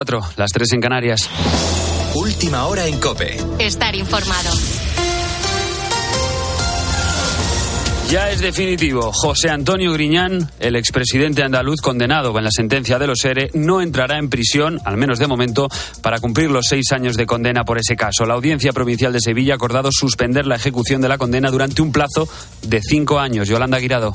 Las 3 en Canarias. Última hora en COPE. Estar informado. Ya es definitivo. José Antonio Griñán, el expresidente andaluz condenado en la sentencia de los ERE, no entrará en prisión, al menos de momento, para cumplir los 6 años de condena por ese caso. La Audiencia Provincial de Sevilla ha acordado suspender la ejecución de la condena durante un plazo de 5 años. Yolanda Guirado.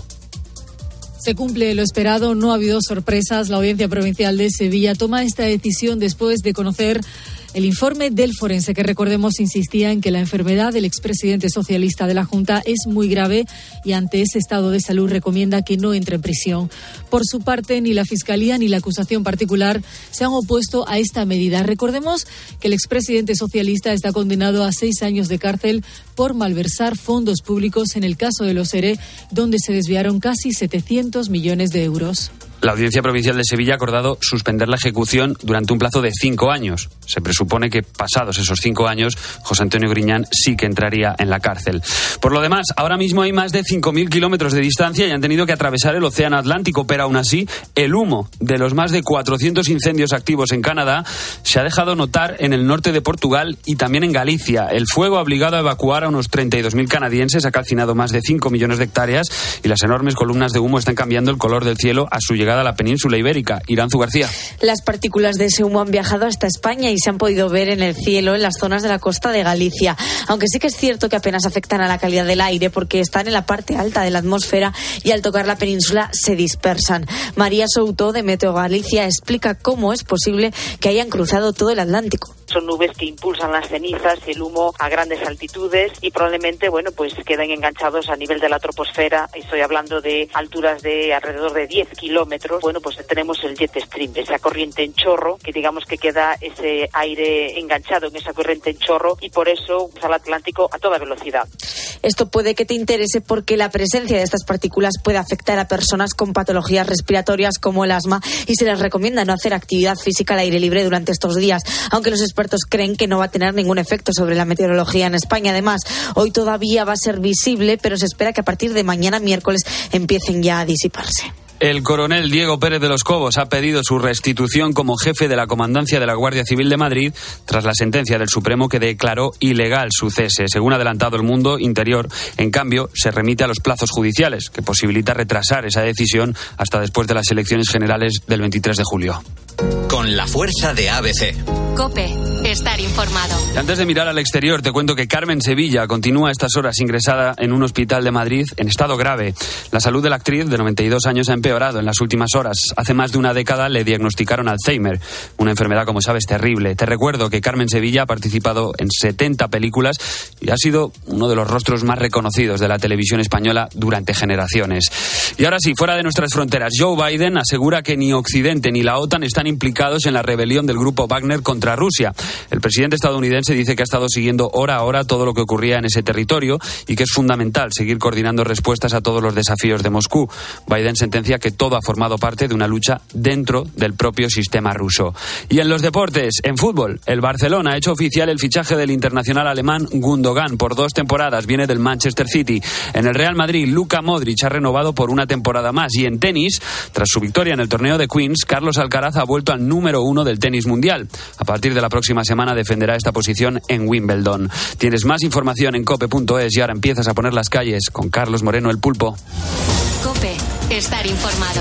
Se cumple lo esperado, no ha habido sorpresas. La Audiencia Provincial de Sevilla toma esta decisión después de conocer el informe del forense, que recordemos insistía en que la enfermedad del expresidente socialista de la Junta es muy grave y ante ese estado de salud recomienda que no entre en prisión. Por su parte, ni la Fiscalía ni la acusación particular se han opuesto a esta medida. Recordemos que el expresidente socialista está condenado a 6 años de cárcel por malversar fondos públicos en el caso de los ERE, donde se desviaron casi 700 millones de euros. La Audiencia Provincial de Sevilla ha acordado suspender la ejecución durante un plazo de 5 años. Se presupone que pasados esos 5 años, José Antonio Griñán sí que entraría en la cárcel. Por lo demás, ahora mismo hay más de 5.000 kilómetros de distancia y han tenido que atravesar el Océano Atlántico, pero aún así, el humo de los más de 400 incendios activos en Canadá se ha dejado notar en el norte de Portugal y también en Galicia. El fuego ha obligado a evacuar a unos 32.000 canadienses, ha calcinado más de 5 millones de hectáreas y las enormes columnas de humo están cambiando el color del cielo a su llegada a la península ibérica. Iranzu García. Las partículas de ese humo han viajado hasta España y se han podido ver en el cielo en las zonas de la costa de Galicia. Aunque sí que es cierto que apenas afectan a la calidad del aire porque están en la parte alta de la atmósfera y al tocar la península se dispersan. María Souto, de Meteo Galicia, explica cómo es posible que hayan cruzado todo el Atlántico. Son nubes que impulsan las cenizas y el humo a grandes altitudes y probablemente, pues queden enganchados a nivel de la troposfera. Estoy hablando de alturas de alrededor de 10 kilómetros. Pues tenemos el jet stream, esa corriente en chorro, que digamos que queda ese aire enganchado en esa corriente en chorro y por eso usa el Atlántico a toda velocidad. Esto puede que te interese porque la presencia de estas partículas puede afectar a personas con patologías respiratorias como el asma y se les recomienda no hacer actividad física al aire libre durante estos días, aunque los expertos creen que no va a tener ningún efecto sobre la meteorología en España. Además, hoy todavía va a ser visible, pero se espera que a partir de mañana miércoles empiecen ya a disiparse. El coronel Diego Pérez de los Cobos ha pedido su restitución como jefe de la Comandancia de la Guardia Civil de Madrid tras la sentencia del Supremo que declaró ilegal su cese. Según ha adelantado El Mundo, Interior, en cambio, se remite a los plazos judiciales, que posibilita retrasar esa decisión hasta después de las elecciones generales del 23 de julio. Con la fuerza de ABC. COPE. Estar informado. Antes de mirar al exterior, te cuento que Carmen Sevilla continúa a estas horas ingresada en un hospital de Madrid en estado grave. La salud de la actriz de 92 años ha empeorado en las últimas horas. Hace más de una década le diagnosticaron Alzheimer, una enfermedad, como sabes, terrible. Te recuerdo que Carmen Sevilla ha participado en 70 películas y ha sido uno de los rostros más reconocidos de la televisión española durante generaciones. Y ahora sí, fuera de nuestras fronteras, Joe Biden asegura que ni Occidente ni la OTAN están implicados en la rebelión del grupo Wagner contra Rusia. El presidente estadounidense dice que ha estado siguiendo hora a hora todo lo que ocurría en ese territorio y que es fundamental seguir coordinando respuestas a todos los desafíos de Moscú. Biden sentencia que todo ha formado parte de una lucha dentro del propio sistema ruso. Y en los deportes, en fútbol, el Barcelona ha hecho oficial el fichaje del internacional alemán Gundogan por 2 temporadas. Viene del Manchester City. En el Real Madrid, Luka Modric ha renovado por una temporada más. Y en tenis, tras su victoria en el torneo de Queens, Carlos Alcaraz ha vuelto al número 1 del tenis mundial. A partir de la próxima semana defenderá esta posición en Wimbledon. Tienes más información en cope.es y ahora empiezas a poner las calles con Carlos Moreno, el Pulpo. COPE. Estar informado.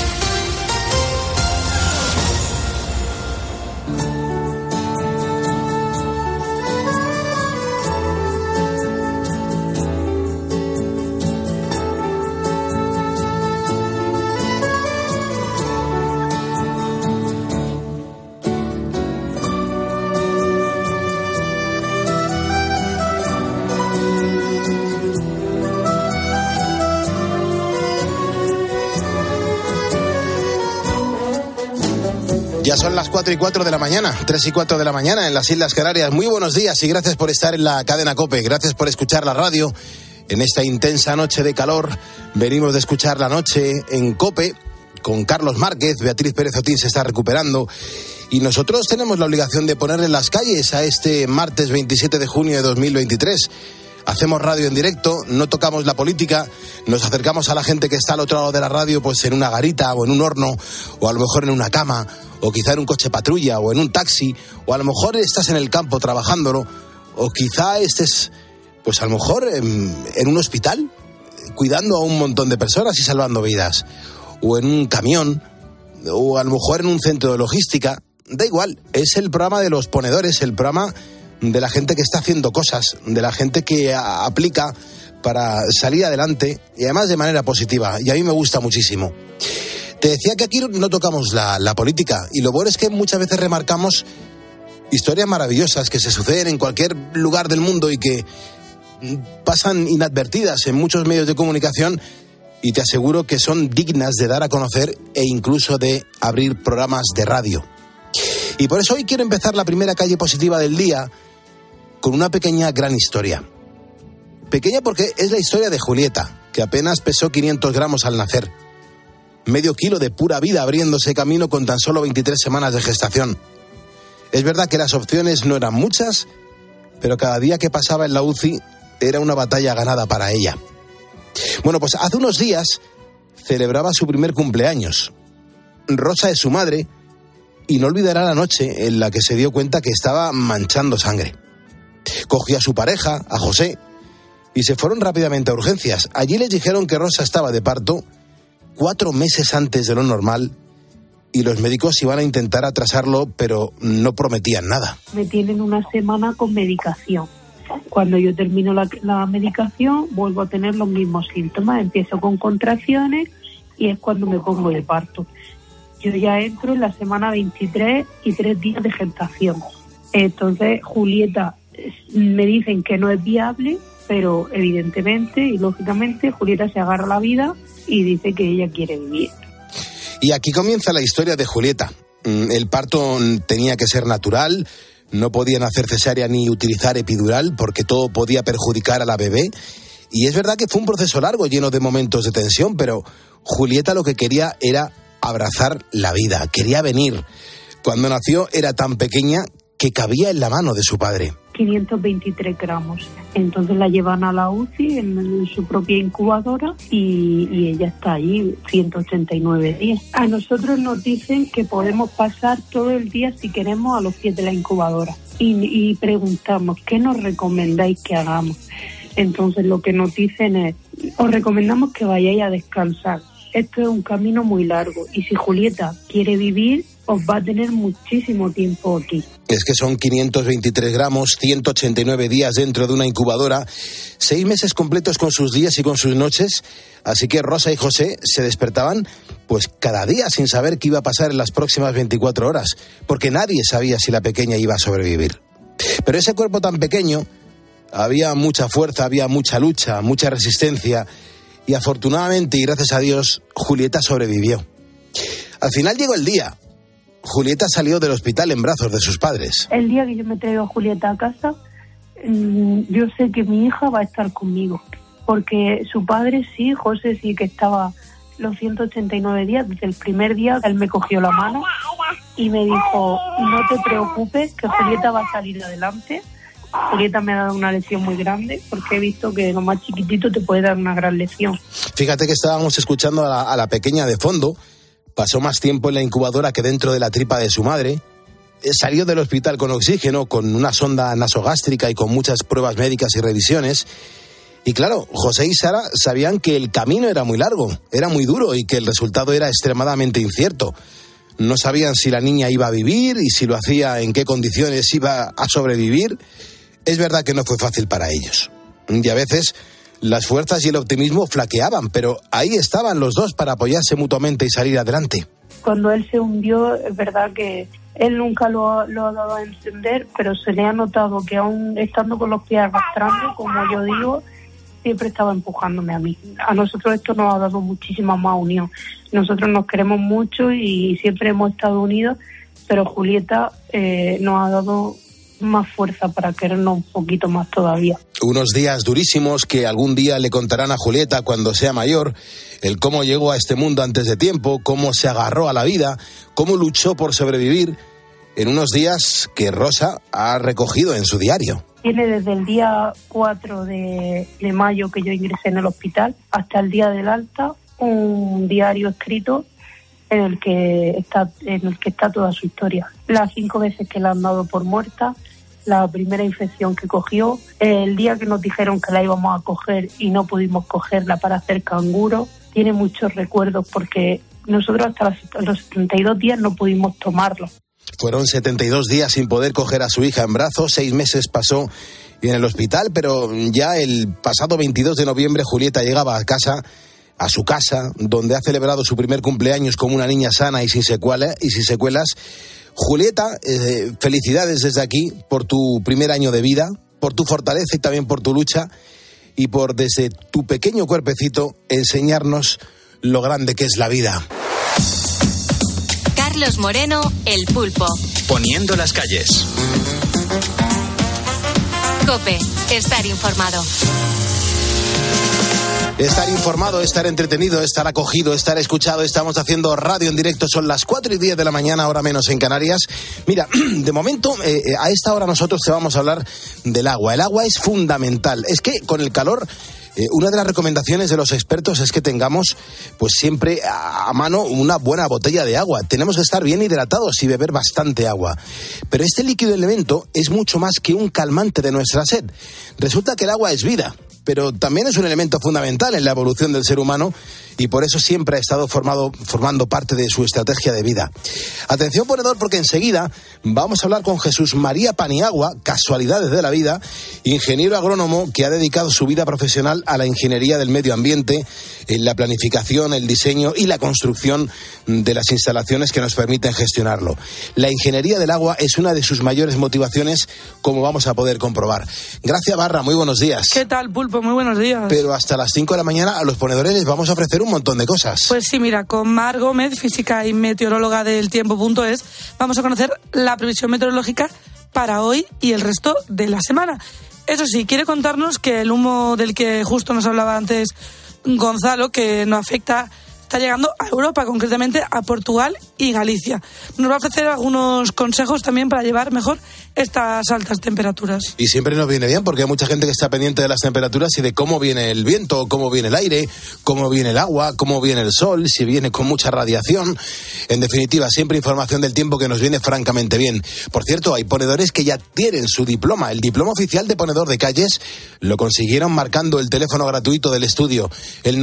Ya son las 4:04 de la mañana, 3:04 de la mañana en las Islas Canarias. Muy buenos días y gracias por estar en la cadena COPE. Gracias por escuchar la radio en esta intensa noche de calor. Venimos de escuchar la noche en COPE con Carlos Márquez. Beatriz Pérez Otín se está recuperando. Y nosotros tenemos la obligación de ponerle las calles a este martes 27 de junio de 2023. Hacemos radio en directo, no tocamos la política, nos acercamos a la gente que está al otro lado de la radio, pues en una garita o en un horno, o a lo mejor en una cama, o quizá en un coche patrulla, o en un taxi, o a lo mejor estás en el campo trabajándolo, o quizá estés, pues a lo mejor en un hospital, cuidando a un montón de personas y salvando vidas, o en un camión, o a lo mejor en un centro de logística. Da igual, es el programa de los ponedores, el programa de la gente que está haciendo cosas, de la gente que aplica para salir adelante y además de manera positiva, y a mí me gusta muchísimo. Te decía que aquí no tocamos la política, y lo bueno es que muchas veces remarcamos historias maravillosas que se suceden en cualquier lugar del mundo y que pasan inadvertidas en muchos medios de comunicación, y te aseguro que son dignas de dar a conocer e incluso de abrir programas de radio. Y por eso hoy quiero empezar la primera calle positiva del día con una pequeña gran historia. Pequeña porque es la historia de Julieta, que apenas pesó 500 gramos al nacer. Medio kilo de pura vida abriéndose camino con tan solo 23 semanas de gestación. Es verdad que las opciones no eran muchas, pero cada día que pasaba en la UCI era una batalla ganada para ella. Bueno, pues hace unos días celebraba su primer cumpleaños. Rosa es su madre y no olvidará la noche en la que se dio cuenta que estaba manchando sangre. Cogió a su pareja, a José, y se fueron rápidamente a urgencias. Allí les dijeron que Rosa estaba de parto 4 meses antes de lo normal y los médicos iban a intentar atrasarlo, pero no prometían nada. Me tienen una semana con medicación. Cuando yo termino la medicación, vuelvo a tener los mismos síntomas. Empiezo con contracciones y es cuando me pongo de parto. Yo ya entro en la semana 23 y 3 días de gestación. Entonces, Julieta, me dicen que no es viable, pero evidentemente y lógicamente Julieta se agarra a la vida y dice que ella quiere vivir. Y aquí comienza la historia de Julieta. El parto tenía que ser natural, no podían hacer cesárea ni utilizar epidural porque todo podía perjudicar a la bebé. Y es verdad que fue un proceso largo, lleno de momentos de tensión, pero Julieta lo que quería era abrazar la vida, quería venir. Cuando nació era tan pequeña que cabía en la mano de su padre. 523 gramos. Entonces la llevan a la UCI en su propia incubadora y ella está ahí 189 días. A nosotros nos dicen que podemos pasar todo el día si queremos a los pies de la incubadora y preguntamos ¿qué nos recomendáis que hagamos? Entonces lo que nos dicen es os recomendamos que vayáis a descansar. Esto es un camino muy largo y si Julieta quiere vivir, os va a tener muchísimo tiempo aquí. Es que son 523 gramos, 189 días dentro de una incubadora, 6 meses completos con sus días y con sus noches, así que Rosa y José se despertaban pues cada día sin saber qué iba a pasar en las próximas 24 horas, porque nadie sabía si la pequeña iba a sobrevivir. Pero ese cuerpo tan pequeño, había mucha fuerza, había mucha lucha, mucha resistencia, y afortunadamente y gracias a Dios, Julieta sobrevivió. Al final llegó el día. Julieta salió del hospital en brazos de sus padres. El día que yo me traigo a Julieta a casa, yo sé que mi hija va a estar conmigo, porque su padre sí, José sí que estaba los 189 días, desde el primer día él me cogió la mano y me dijo, no te preocupes, que Julieta va a salir adelante. Julieta me ha dado una lección muy grande, porque he visto que lo más chiquitito te puede dar una gran lección. Fíjate que estábamos escuchando a la pequeña de fondo. Pasó más tiempo en la incubadora que dentro de la tripa de su madre. Salió del hospital con oxígeno, con una sonda nasogástrica y con muchas pruebas médicas y revisiones. Y claro, José y Sara sabían que el camino era muy largo, era muy duro y que el resultado era extremadamente incierto. No sabían si la niña iba a vivir y si lo hacía en qué condiciones iba a sobrevivir. Es verdad que no fue fácil para ellos. Y a veces las fuerzas y el optimismo flaqueaban, pero ahí estaban los dos para apoyarse mutuamente y salir adelante. Cuando él se hundió, es verdad que él nunca lo ha dado a entender, pero se le ha notado que aún estando con los pies arrastrando, como yo digo, siempre estaba empujándome a mí. A nosotros esto nos ha dado muchísima más unión. Nosotros nos queremos mucho y siempre hemos estado unidos, pero Julieta nos ha dado más fuerza para querernos un poquito más todavía. Unos días durísimos que algún día le contarán a Julieta cuando sea mayor, el cómo llegó a este mundo antes de tiempo, cómo se agarró a la vida, cómo luchó por sobrevivir, en unos días que Rosa ha recogido en su diario. Tiene desde el día 4 de mayo que yo ingresé en el hospital hasta el día del alta un diario escrito en el que está toda su historia. Las 5 veces que la han dado por muerta, la primera infección que cogió, el día que nos dijeron que la íbamos a coger y no pudimos cogerla para hacer canguro. Tiene muchos recuerdos porque nosotros hasta los 72 días no pudimos tomarlo. Fueron 72 días sin poder coger a su hija en brazos, 6 meses pasó en el hospital, pero ya el pasado 22 de noviembre Julieta llegaba a su casa, donde ha celebrado su primer cumpleaños como una niña sana y sin secuelas. Julieta, felicidades desde aquí por tu primer año de vida, por tu fortaleza y también por tu lucha y por desde tu pequeño cuerpecito enseñarnos lo grande que es la vida. Carlos Moreno, El Pulpo. Poniendo las calles. COPE, estar informado. Estar informado, estar entretenido, estar acogido, estar escuchado. Estamos haciendo radio en directo. Son las 4:10 de la mañana, hora menos en Canarias. Mira, de momento, a esta hora nosotros te vamos a hablar del agua. El agua es fundamental. Es que con el calor, una de las recomendaciones de los expertos es que tengamos pues siempre a mano una buena botella de agua. Tenemos que estar bien hidratados y beber bastante agua. Pero este líquido elemento es mucho más que un calmante de nuestra sed. Resulta que el agua es vida, pero también es un elemento fundamental en la evolución del ser humano y por eso siempre ha estado formando parte de su estrategia de vida. Atención, ponedor, porque enseguida vamos a hablar con Jesús María Paniagua, casualidades de la vida, ingeniero agrónomo que ha dedicado su vida profesional a la ingeniería del medio ambiente, en la planificación, el diseño y la construcción de las instalaciones que nos permiten gestionarlo. La ingeniería del agua es una de sus mayores motivaciones, como vamos a poder comprobar. Gracias, Barra, muy buenos días. ¿Qué tal, Pulpo? Muy buenos días. Pero hasta las 5 de la mañana a los ponedores les vamos a ofrecer un montón de cosas. Pues sí, mira, con Mar Gómez, física y meteoróloga del tiempo.es, vamos a conocer la previsión meteorológica para hoy y el resto de la semana. Eso sí, quiere contarnos que el humo del que justo nos hablaba antes Gonzalo, que no afecta, está llegando a Europa, concretamente a Portugal y Galicia. Nos va a ofrecer algunos consejos también para llevar mejor estas altas temperaturas. Y siempre nos viene bien porque hay mucha gente que está pendiente de las temperaturas y de cómo viene el viento, cómo viene el aire, cómo viene el agua, cómo viene el sol, si viene con mucha radiación. En definitiva, siempre información del tiempo que nos viene francamente bien. Por cierto, hay ponedores que ya tienen su diploma. El diploma oficial de ponedor de calles lo consiguieron marcando el teléfono gratuito del estudio, el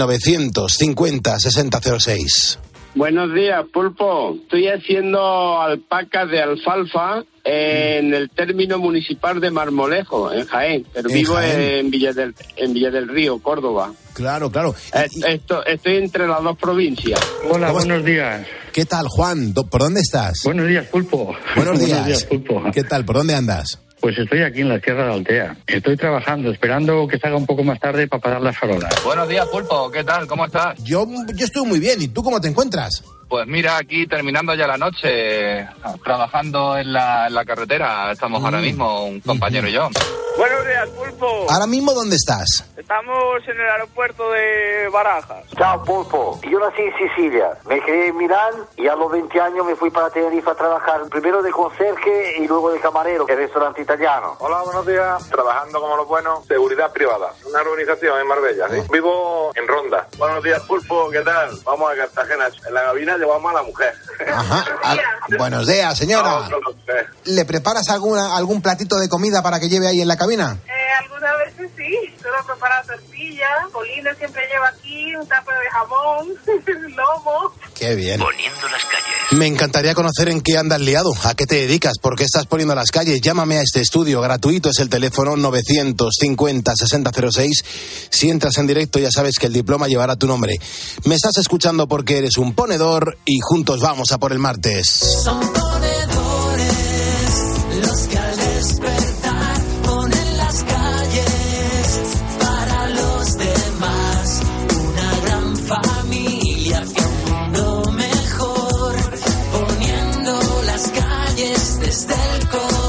950-6006. Buenos días, Pulpo. Estoy haciendo alpacas de alfalfa en el término municipal de Marmolejo, en Jaén, pero vivo en Villa del Río, Córdoba. Claro. Estoy entre las dos provincias. Hola, buenos días. ¿Qué tal, Juan? ¿Por dónde estás? Buenos días, Pulpo. Buenos días, Pulpo. ¿Qué tal? ¿Por dónde andas? Pues estoy aquí en la Sierra de Altea. Estoy trabajando, esperando que salga un poco más tarde para parar las farolas. Buenos días, Pulpo. ¿Qué tal? ¿Cómo estás? Yo estoy muy bien. ¿Y tú cómo te encuentras? Pues mira, aquí terminando ya la noche, trabajando en la carretera. Estamos ahora mismo, un compañero y yo. Buenos días, Pulpo. ¿Ahora mismo dónde estás? Estamos en el aeropuerto de Barajas. Chao, Pulpo. Yo nací en Sicilia. Me crié en Milán y a los 20 años me fui para Tenerife a trabajar. Primero de conserje y luego de camarero en el restaurante italiano. Hola, buenos días. Trabajando como los buenos. Seguridad privada. Una organización en Marbella, ¿sí? Vivo en Ronda. Buenos días, Pulpo. ¿Qué tal? Vamos a Cartagena. En la cabina llevamos a la mujer. Ajá. Buenos días, señora. ¿Le preparas algún platito de comida para que lleve ahí en la cabina? Algunas veces sí. Solo prepara tortillas. Polina siempre lleva aquí un tapo de jamón, lomo. Qué bien. Poniendo las calles. Me encantaría conocer en qué andas liado, a qué te dedicas, por qué estás poniendo las calles. Llámame a este estudio, gratuito es el teléfono 950-6006. Si entras en directo ya sabes que el diploma llevará tu nombre. Me estás escuchando porque eres un ponedor y juntos vamos a por el martes. Son ponedores los que al despertar ponen las calles para los demás. Una gran familia hacia un mundo mejor, poniendo las calles desde el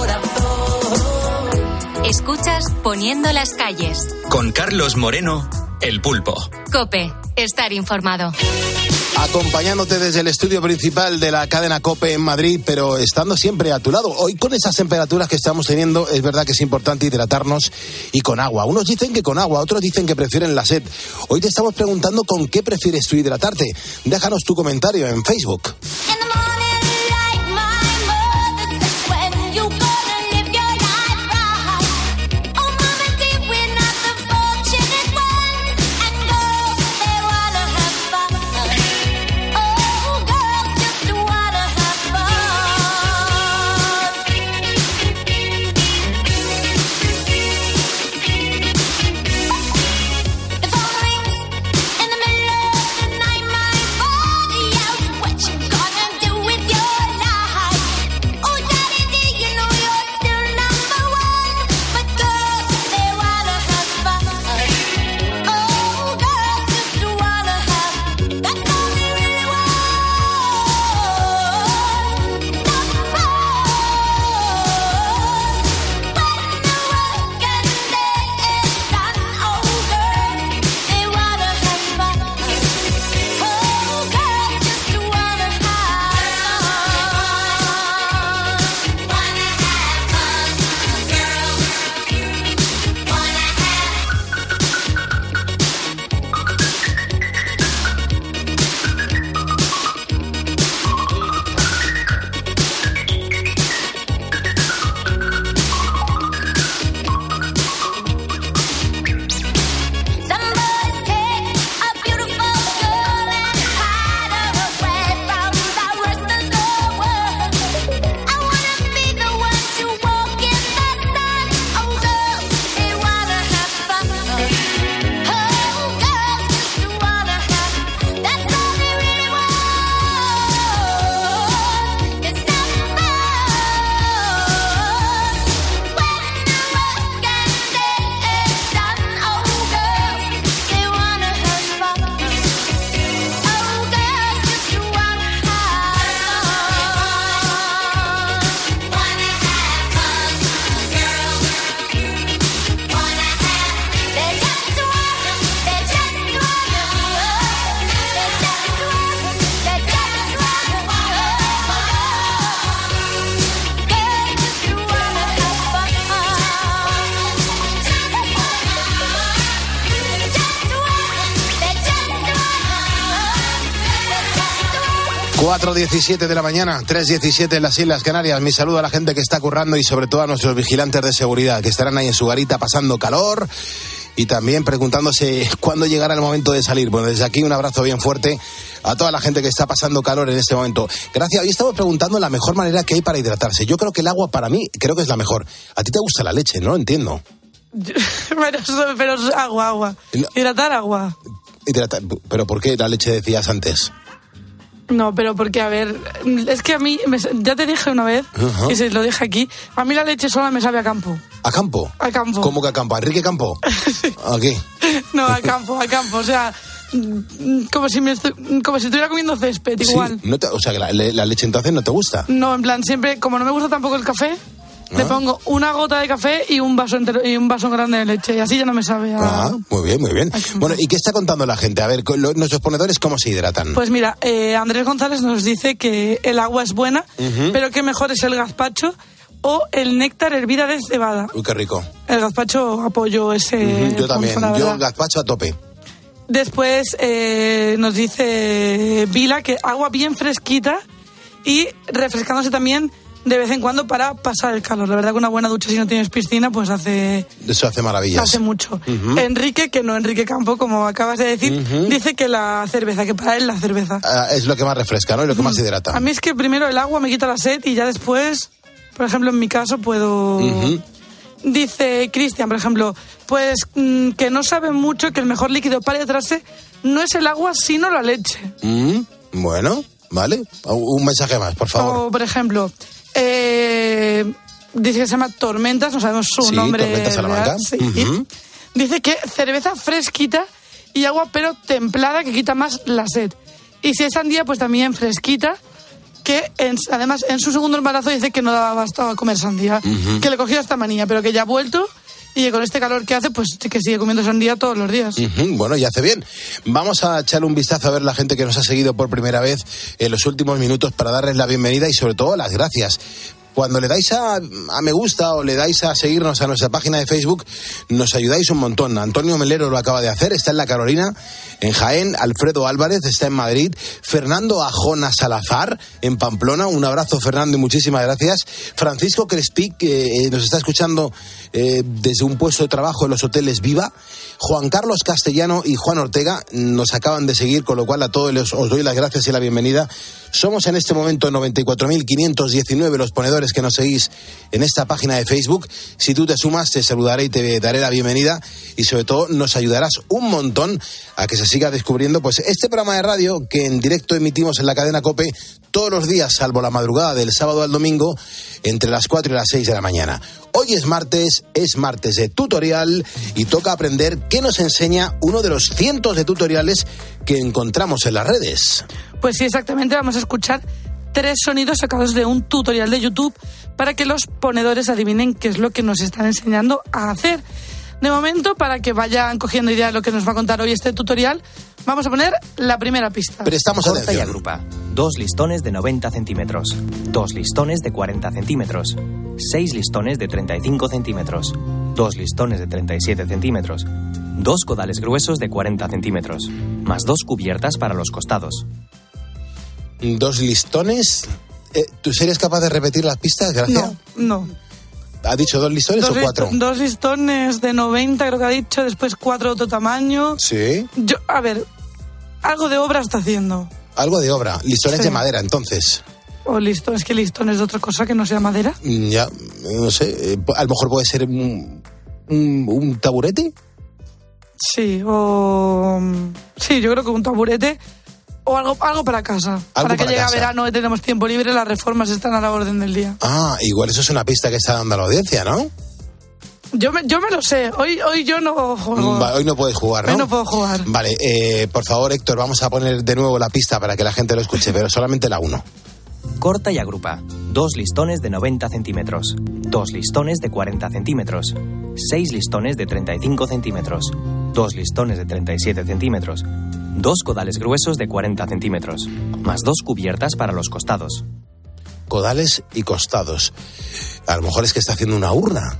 corazón. Escuchas Poniendo las calles. Con Carlos Moreno, El Pulpo. COPE, estar informado. Acompañándote desde el estudio principal de la cadena COPE en Madrid, pero estando siempre a tu lado. Hoy con esas temperaturas que estamos teniendo, es verdad que es importante hidratarnos y con agua. Unos dicen que con agua, otros dicen que prefieren la sed. Hoy te estamos preguntando con qué prefieres tú hidratarte. Déjanos tu comentario en Facebook. ...4:17 de la mañana, 3:17 en las Islas Canarias. Mi saludo a la gente que está currando y sobre todo a nuestros vigilantes de seguridad que estarán ahí en su garita pasando calor y también preguntándose cuándo llegará el momento de salir. Bueno, desde aquí un abrazo bien fuerte a toda la gente que está pasando calor en este momento. Gracias. Hoy estamos preguntando la mejor manera que hay para hidratarse. Yo creo que el agua para mí creo que es la mejor. A ti te gusta la leche, ¿no? Entiendo. Pero agua. No. Hidratar agua. ¿Pero por qué la leche decías antes? No, pero porque, a ver, es que a mí, ya te dije una vez, y se lo dije aquí, a mí la leche sola me sabe a campo. ¿A campo? A campo. ¿Cómo que a campo? ¿A Enrique Campo? Sí. ¿Aquí? No, a campo, o sea, como si estuviera comiendo césped, igual. Sí, o sea, que la leche entonces no te gusta. No, en plan, siempre, como no me gusta tampoco el café, le pongo una gota de café y un vaso entero, y un vaso grande de leche, y así ya no me sabe a... Muy bien, muy bien. Bueno, ¿y qué está contando la gente? A ver, nuestros ponedores, ¿cómo se hidratan? Pues mira, Andrés González nos dice que el agua es buena, pero que mejor es el gazpacho o el néctar hervida de cebada. Uy, qué rico. El gazpacho apoyo ese... Yo también, yo gazpacho a tope. Después nos dice Vila que agua bien fresquita y refrescándose también de vez en cuando para pasar el calor. La verdad que una buena ducha si no tienes piscina pues hace... Eso hace maravillas. Hace mucho. Enrique Campo, como acabas de decir, dice que la cerveza, que para él la cerveza. Es lo que más refresca, ¿no? Y lo que más hidrata. A mí es que primero el agua me quita la sed y ya después, por ejemplo, en mi caso puedo... Dice Cristian, por ejemplo, pues que no sabe mucho que el mejor líquido para hidratarse no es el agua, sino la leche. Bueno, vale. Un mensaje más, por favor. O, por ejemplo... dice que se llama Tormentas, no sabemos su nombre. Tormentas Salamanca. Sí. Dice que cerveza fresquita y agua pero templada que quita más la sed. Y si es sandía, pues también fresquita, que además en su segundo embarazo dice que no daba abasto a comer sandía, que le cogió esta manía, pero que ya ha vuelto y con este calor que hace, pues que sigue comiendo sandía todos los días. Bueno, y hace bien. Vamos a echarle un vistazo a ver la gente que nos ha seguido por primera vez en los últimos minutos para darles la bienvenida y sobre todo las gracias. Cuando le dais a me gusta o le dais a seguirnos a nuestra página de Facebook, nos ayudáis un montón. Antonio Melero lo acaba de hacer, está en La Carolina, en Jaén. Alfredo Álvarez está en Madrid. Fernando Ajona Salazar, en Pamplona. Un abrazo, Fernando, y muchísimas gracias. Francisco Crespi, que nos está escuchando desde un puesto de trabajo en los hoteles Viva. Juan Carlos Castellano y Juan Ortega nos acaban de seguir, con lo cual a todos os doy las gracias y la bienvenida. Somos en este momento 94.519 los ponedores que nos seguís en esta página de Facebook. Si tú te sumas, te saludaré y te daré la bienvenida, y sobre todo nos ayudarás un montón a que se siga descubriendo pues este programa de radio que en directo emitimos en la cadena COPE todos los días, salvo la madrugada del sábado al domingo, entre las 4 y las 6 de la mañana. Hoy es martes de tutorial y toca aprender qué nos enseña uno de los cientos de tutoriales que encontramos en las redes. Pues sí, exactamente, vamos a escuchar 3 sonidos sacados de un tutorial de YouTube para que los ponedores adivinen qué es lo que nos están enseñando a hacer. De momento, para que vayan cogiendo idea de lo que nos va a contar hoy este tutorial, vamos a poner la primera pista. Prestamos atención. Corta y agrupa. 2 listones de 90 centímetros. 2 listones de 40 centímetros. 6 listones de 35 centímetros. 2 listones de 37 centímetros. 2 codales gruesos de 40 centímetros. Más 2 cubiertas para los costados. 2 listones. ¿Tú serías capaz de repetir las pistas, Gracia? No. ¿Ha dicho 2 listones o 4? 2 listones de 90, creo que ha dicho, después 4 de otro tamaño. Sí. A ver, algo de obra está haciendo. Algo de obra. Listones Sí. de madera, entonces. O listones, que listones de otra cosa que no sea madera. Ya, no sé. A lo mejor puede ser un taburete. Sí, o... Sí, yo creo que un taburete o algo para casa. Para que llegue a verano y tenemos tiempo libre, las reformas están a la orden del día. Ah, igual eso es una pista que está dando a la audiencia, ¿no? Yo me lo sé. Hoy yo no juego. Hoy no puedes jugar, ¿no? Hoy no puedo jugar. Vale, por favor, Héctor, vamos a poner de nuevo la pista para que la gente lo escuche, pero solamente la 1. Corta y agrupa. 2 listones de 90 centímetros. 2 listones de 40 centímetros. 6 listones de 35 centímetros. 2 listones de 37 centímetros. 2 codales gruesos de 40 centímetros. Más 2 cubiertas para los costados. Codales y costados. A lo mejor es que está haciendo una urna.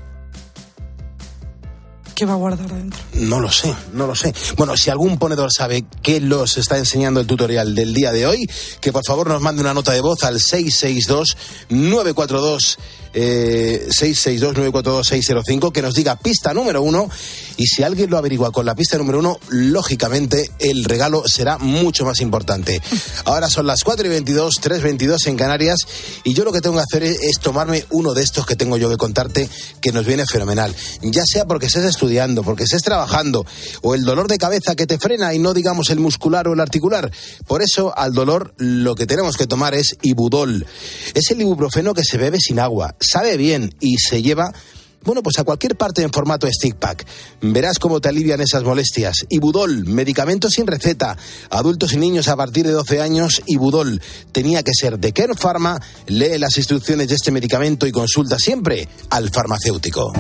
¿Qué va a guardar dentro? No lo sé. Bueno, si algún ponedor sabe qué los está enseñando el tutorial del día de hoy, que por favor nos mande una nota de voz al 662-942 662-942-605, que nos diga pista número 1, y si alguien lo averigua con la pista número 1, lógicamente el regalo será mucho más importante. Ahora son las 4:22, 3:22 en Canarias, y yo lo que tengo que hacer es tomarme uno de estos que tengo yo que contarte, que nos viene fenomenal, ya sea porque estés estudiando, porque estés trabajando, o el dolor de cabeza que te frena y no digamos el muscular o el articular. Por eso al dolor lo que tenemos que tomar es Ibudol. Es el ibuprofeno que se bebe sin agua, sabe bien y se lleva, bueno, pues a cualquier parte en formato stick pack. Verás cómo te alivian esas molestias. Ibudol, medicamento sin receta. Adultos y niños a partir de 12 años, Ibudol. Tenía que ser de Kern Pharma. Lee las instrucciones de este medicamento y consulta siempre al farmacéutico.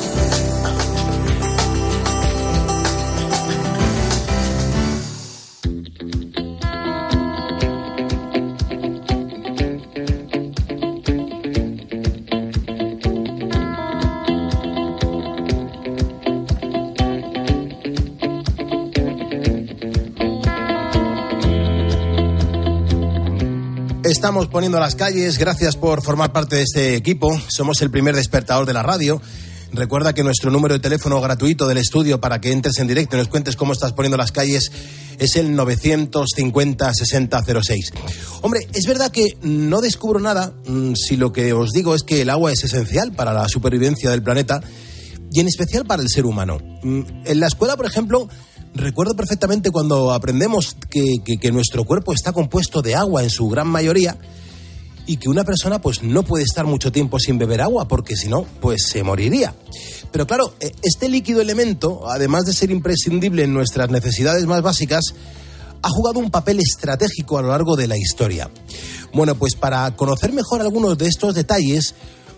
Estamos poniendo las calles, gracias por formar parte de este equipo. Somos el primer despertador de la radio. Recuerda que nuestro número de teléfono gratuito del estudio para que entres en directo y nos cuentes cómo estás poniendo las calles es el 950-6006. Hombre, es verdad que no descubro nada si lo que os digo es que el agua es esencial para la supervivencia del planeta y en especial para el ser humano. En la escuela, por ejemplo, recuerdo perfectamente cuando aprendemos que nuestro cuerpo está compuesto de agua en su gran mayoría y que una persona pues no puede estar mucho tiempo sin beber agua porque si no, pues se moriría. Pero claro, este líquido elemento, además de ser imprescindible en nuestras necesidades más básicas, ha jugado un papel estratégico a lo largo de la historia. Bueno, pues para conocer mejor algunos de estos detalles,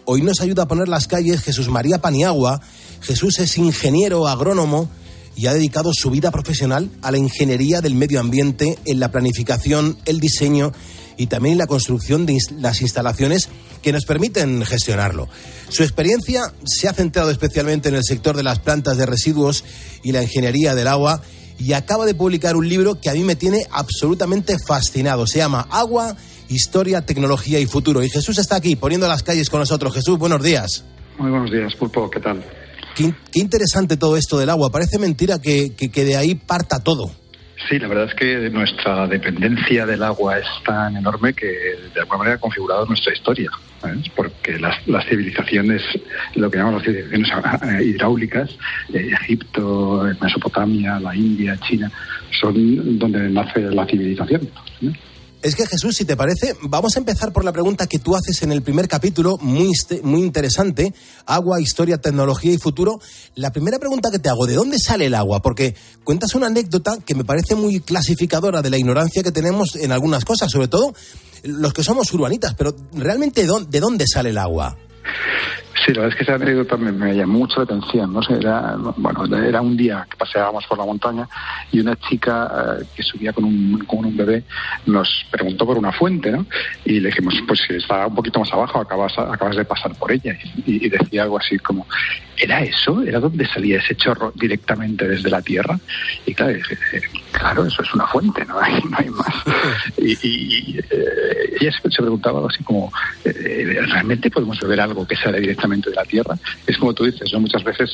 Hoy nos ayuda a poner las calles Jesús María Paniagua. Jesús es ingeniero agrónomo y ha dedicado su vida profesional a la ingeniería del medio ambiente, en la planificación, el diseño y también en la construcción de las instalaciones que nos permiten gestionarlo. Su experiencia se ha centrado especialmente en el sector de las plantas de residuos y la ingeniería del agua, y acaba de publicar un libro que a mí me tiene absolutamente fascinado. Se llama Agua, Historia, Tecnología y Futuro. Y Jesús está aquí poniendo las calles con nosotros. Jesús, buenos días. Muy buenos días, Pulpo, ¿qué tal? Qué interesante todo esto del agua. Parece mentira que de ahí parta todo. Sí, la verdad es que nuestra dependencia del agua es tan enorme que de alguna manera ha configurado nuestra historia, ¿sabes? Porque las civilizaciones, lo que llamamos las civilizaciones hidráulicas, Egipto, Mesopotamia, la India, China, son donde nace la civilización, ¿no? Es que, Jesús, si te parece, vamos a empezar por la pregunta que tú haces en el primer capítulo, muy interesante, Agua, Historia, Tecnología y Futuro. La primera pregunta que te hago, ¿de dónde sale el agua? Porque cuentas una anécdota que me parece muy clasificadora de la ignorancia que tenemos en algunas cosas, sobre todo los que somos urbanitas, pero realmente, ¿de dónde sale el agua? Sí, la verdad es que esa anécdota me llamó mucho la atención, ¿no? Era un día que paseábamos por la montaña y una chica que subía con un bebé nos preguntó por una fuente, ¿no? Y le dijimos, pues si está un poquito más abajo, acabas de pasar por ella. Y decía algo así como, ¿era eso? ¿Era donde salía ese chorro directamente desde la tierra? Y claro, dije, claro, eso es una fuente, no hay más. Y ella se preguntaba algo así como, ¿realmente podemos beber algo que sale directamente de la tierra? Es como tú dices, ¿no? Muchas veces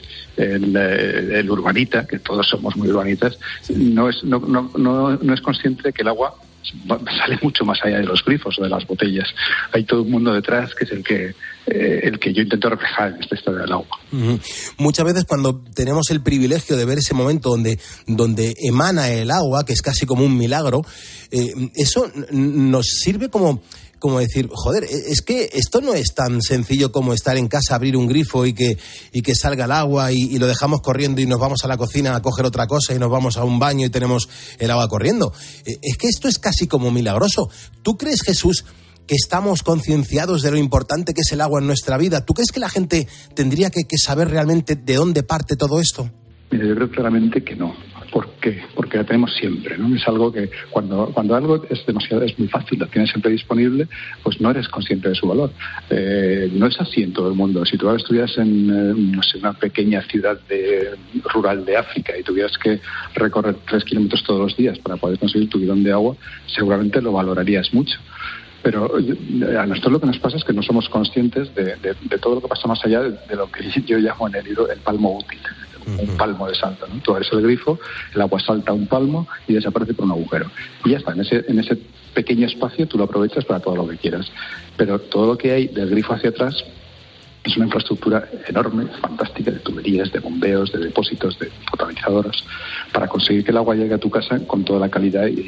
el urbanita, que todos somos muy urbanitas, no es consciente de que el agua sale mucho más allá de los grifos o de las botellas. Hay todo un mundo detrás que es el que yo intento reflejar en esta historia del agua. Uh-huh. Muchas veces cuando tenemos el privilegio de ver ese momento donde emana el agua, que es casi como un milagro, eso nos sirve como decir, joder, es que esto no es tan sencillo como estar en casa, abrir un grifo y que salga el agua y lo dejamos corriendo y nos vamos a la cocina a coger otra cosa y nos vamos a un baño y tenemos el agua corriendo. Es que esto es casi como milagroso. ¿Tú crees, Jesús, que estamos concienciados de lo importante que es el agua en nuestra vida? ¿Tú crees que la gente tendría que saber realmente de dónde parte todo esto? Mira, yo creo claramente que no. ¿Por qué? Porque la tenemos siempre, ¿no? Es algo que cuando algo es muy fácil, lo tienes siempre disponible, pues no eres consciente de su valor. No es así en todo el mundo. Si tú ahora estuvieras en una pequeña ciudad rural de África y tuvieras que recorrer 3 kilómetros todos los días para poder conseguir tu bidón de agua, seguramente lo valorarías mucho. Pero a nosotros lo que nos pasa es que no somos conscientes de todo lo que pasa más allá de lo que yo llamo en el libro el palmo útil. Un palmo de salto, ¿no? Tú abres el grifo, el agua salta un palmo y desaparece por un agujero. Y ya está, en ese pequeño espacio tú lo aprovechas para todo lo que quieras. Pero todo lo que hay del grifo hacia atrás es una infraestructura enorme, fantástica, de tuberías, de bombeos, de depósitos, de potabilizadoras, para conseguir que el agua llegue a tu casa con toda la calidad y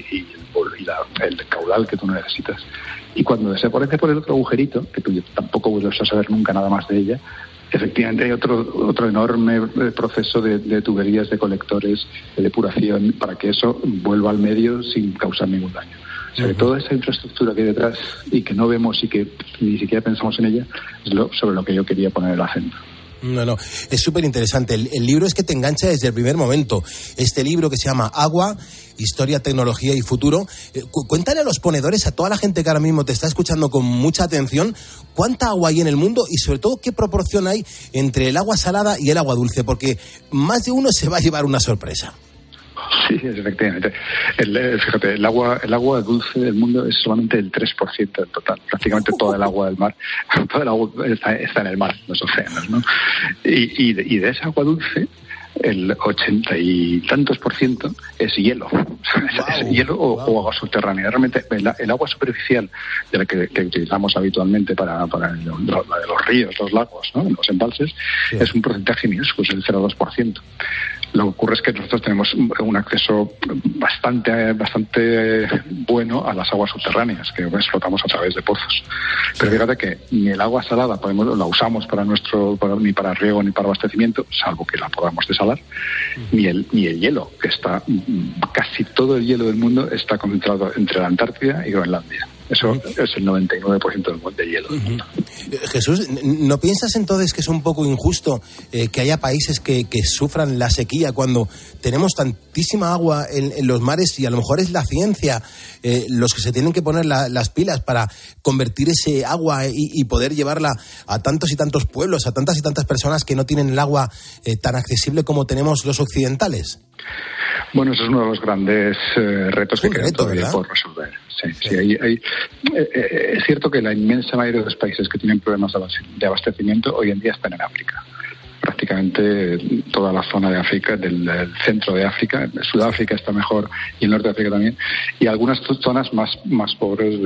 el caudal que tú necesitas. Y cuando desaparece por el otro agujerito, que tú tampoco vuelves a saber nunca nada más de ella, efectivamente hay otro enorme proceso de tuberías, de colectores, de depuración, para que eso vuelva al medio sin causar ningún daño. O sea, que toda esa infraestructura que hay detrás y que no vemos y que ni siquiera pensamos en ella es sobre lo que yo quería poner el acento. No, es súper interesante. El libro es que te engancha desde el primer momento. Este libro que se llama Agua, Historia, Tecnología y Futuro. Cuéntale a los ponedores, a toda la gente que ahora mismo te está escuchando con mucha atención, cuánta agua hay en el mundo y sobre todo qué proporción hay entre el agua salada y el agua dulce, porque más de uno se va a llevar una sorpresa. Sí, efectivamente. Fíjate, el agua dulce del mundo es solamente el 3% del total. Prácticamente toda el agua del mar, toda el agua está en el mar, en los océanos, ¿no? Y de esa agua dulce, el 80 y tantos % es hielo. Es hielo o agua subterránea. Realmente el agua superficial de la que utilizamos habitualmente para la de los ríos, los lagos, ¿no? Los embalses, sí, es un porcentaje minúsculo, es el 0,2%. Lo que ocurre es que nosotros tenemos un acceso bastante bueno a las aguas subterráneas que explotamos a través de pozos. Pero fíjate que ni el agua salada la usamos ni para riego ni para abastecimiento, salvo que la podamos desalar, ni el hielo, que está casi todo el hielo del mundo está concentrado entre la Antártida y Groenlandia. Eso es el 99% del hielo del mundo. Jesús, ¿no piensas entonces que es un poco injusto que haya países que sufran la sequía cuando tenemos tantísima agua en los mares y a lo mejor es la ciencia los que se tienen que poner las pilas para convertir ese agua y poder llevarla a tantos y tantos pueblos, a tantas y tantas personas que no tienen el agua tan accesible como tenemos los occidentales? Bueno, eso es uno de los grandes retos que quedan todavía por resolver. Sí. Es cierto que la inmensa mayoría de los países que tienen problemas de abastecimiento hoy en día están en África. Prácticamente toda la zona de África, del centro de África, Sudáfrica está mejor y el norte de África también, y algunas zonas más pobres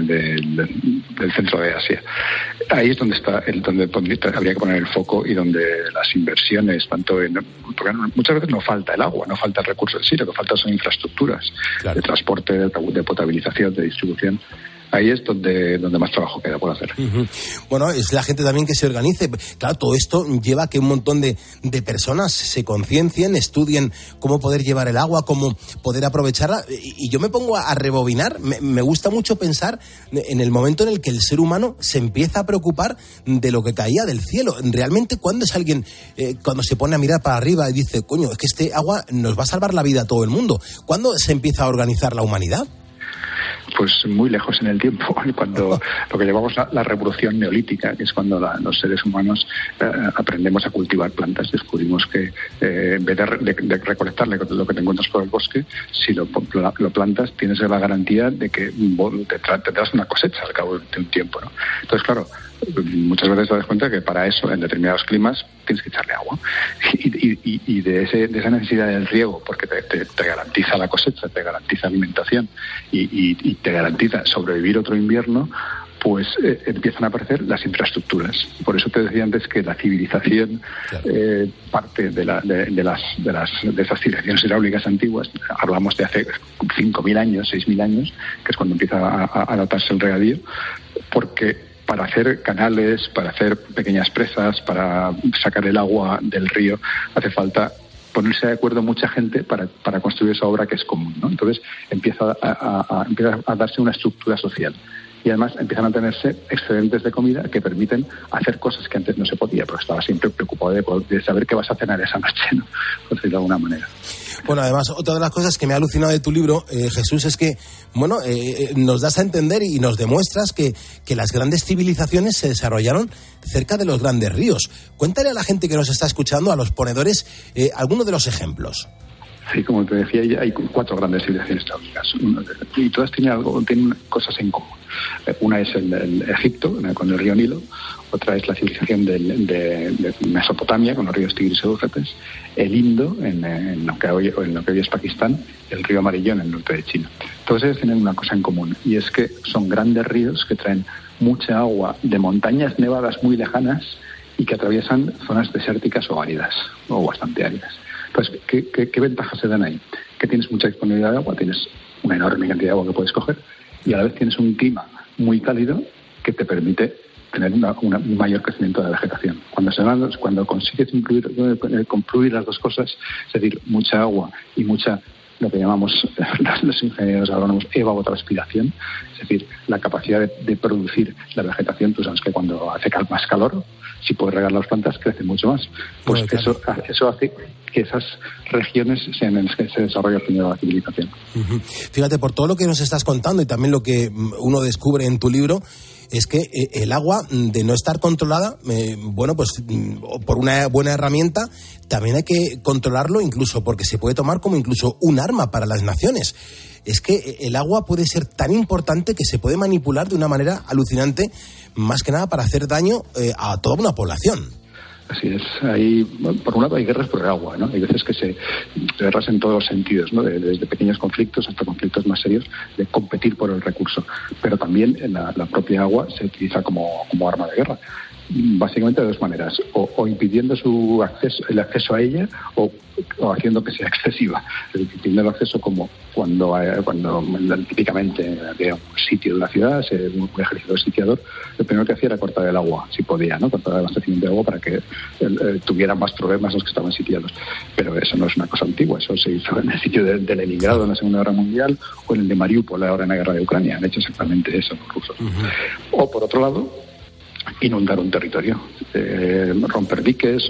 del centro de Asia. Ahí es donde habría que poner el foco y donde las inversiones, porque muchas veces no falta el agua, no falta el recurso en sí, lo que falta son infraestructuras de transporte, de potabilización, de distribución. Ahí es donde más trabajo queda por hacer. Bueno, es la gente también que se organice. Claro, todo esto lleva a que un montón de personas se conciencien, estudien cómo poder llevar el agua, cómo poder aprovecharla. Y yo me pongo a rebobinar. Me gusta mucho pensar en el momento en el que el ser humano se empieza a preocupar de lo que caía del cielo. Realmente, ¿cuándo es alguien cuando se pone a mirar para arriba y dice, coño, es que este agua nos va a salvar la vida a todo el mundo? ¿Cuándo se empieza a organizar la humanidad? Pues muy lejos en el tiempo, cuando lo que llamamos la revolución neolítica, que es cuando los seres humanos aprendemos a cultivar plantas, descubrimos que en vez de recolectar lo que te encuentras por el bosque, si lo plantas tienes la garantía de que tendrás una cosecha al cabo de un tiempo, ¿no? Entonces, claro, muchas veces te das cuenta que para eso, en determinados climas, tienes que echarle agua. Y de esa necesidad del riego, porque te garantiza la cosecha, te garantiza alimentación y te garantiza sobrevivir otro invierno, pues empiezan a aparecer las infraestructuras. Por eso te decía antes que la civilización, parte de esas civilizaciones hidráulicas antiguas, hablamos de hace 5.000 años, 6.000 años, que es cuando empieza a notarse el regadío, porque para hacer canales, para hacer pequeñas presas, para sacar el agua del río, hace falta ponerse de acuerdo mucha gente para construir esa obra que es común, ¿no? Entonces empieza a darse una estructura social. Y además empiezan a tenerse excedentes de comida que permiten hacer cosas que antes no se podía, porque estaba siempre preocupado de saber qué vas a cenar esa noche, ¿no? Por decirlo de alguna manera. Bueno, además, otra de las cosas que me ha alucinado de tu libro, Jesús, es que, nos das a entender y nos demuestras que las grandes civilizaciones se desarrollaron cerca de los grandes ríos. Cuéntale a la gente que nos está escuchando, a los ponedores, algunos de los ejemplos. Sí, como te decía, hay 4 grandes civilizaciones históricas y todas tienen cosas en común. Una es el Egipto, con el río Nilo. Otra es la civilización de Mesopotamia, con los ríos Tigris y Éufrates. El Indo, en lo que hoy es Pakistán. El río Amarillón, en el norte de China. Todos ellos tienen una cosa en común, y es que son grandes ríos que traen mucha agua de montañas nevadas muy lejanas y que atraviesan zonas desérticas o áridas, o bastante áridas. Entonces, ¿qué ventajas se dan ahí? Que tienes mucha disponibilidad de agua, tienes una enorme cantidad de agua que puedes coger, y a la vez tienes un clima muy cálido que te permite tener un mayor crecimiento de la vegetación. Cuando consigues confluir las dos cosas, es decir, mucha agua y mucha, lo que llamamos los ingenieros agrónomos, evapotranspiración, es decir, la capacidad de producir la vegetación. Tú sabes que cuando hace más calor, si puedes regar las plantas, crecen mucho más. Pues bueno, claro, eso hace que esas regiones sean en las que se desarrolla primero la civilización. Fíjate, por todo lo que nos estás contando y también lo que uno descubre en tu libro, es que el agua, de no estar controlada, por una buena herramienta, también hay que controlarlo, incluso porque se puede tomar como incluso un arma para las naciones. Es que el agua puede ser tan importante que se puede manipular de una manera alucinante, más que nada para hacer daño a toda una población. Así es. Por un lado hay guerras por el agua, ¿no? Hay veces que guerras en todos los sentidos, ¿no? Desde pequeños conflictos hasta conflictos más serios, de competir por el recurso. Pero también la propia agua se utiliza como arma de guerra. básicamente de dos maneras, o impidiendo el acceso a ella o haciendo que sea excesiva. Impidiendo el acceso como cuando típicamente había un sitio de una ciudad, un ejército sitiador, lo primero que hacía era cortar el agua, si podía, ¿no? Cortar el abastecimiento de agua para que tuvieran más problemas los que estaban sitiados. Pero eso no es una cosa antigua, eso se hizo en el sitio de Leningrado en la Segunda Guerra Mundial o en el de Mariupol ahora en la Guerra de Ucrania. Han hecho exactamente eso los rusos. O por otro lado, inundar un territorio, romper diques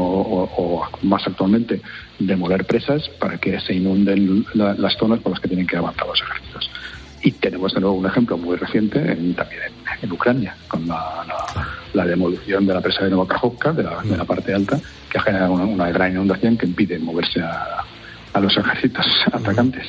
o más actualmente demoler presas para que se inunden las zonas por las que tienen que avanzar los ejércitos. Y tenemos de nuevo un ejemplo muy reciente también en Ucrania, con la demolición de la presa de Novakhovka, de la parte alta, que ha generado una gran inundación que impide moverse a los ejércitos atacantes.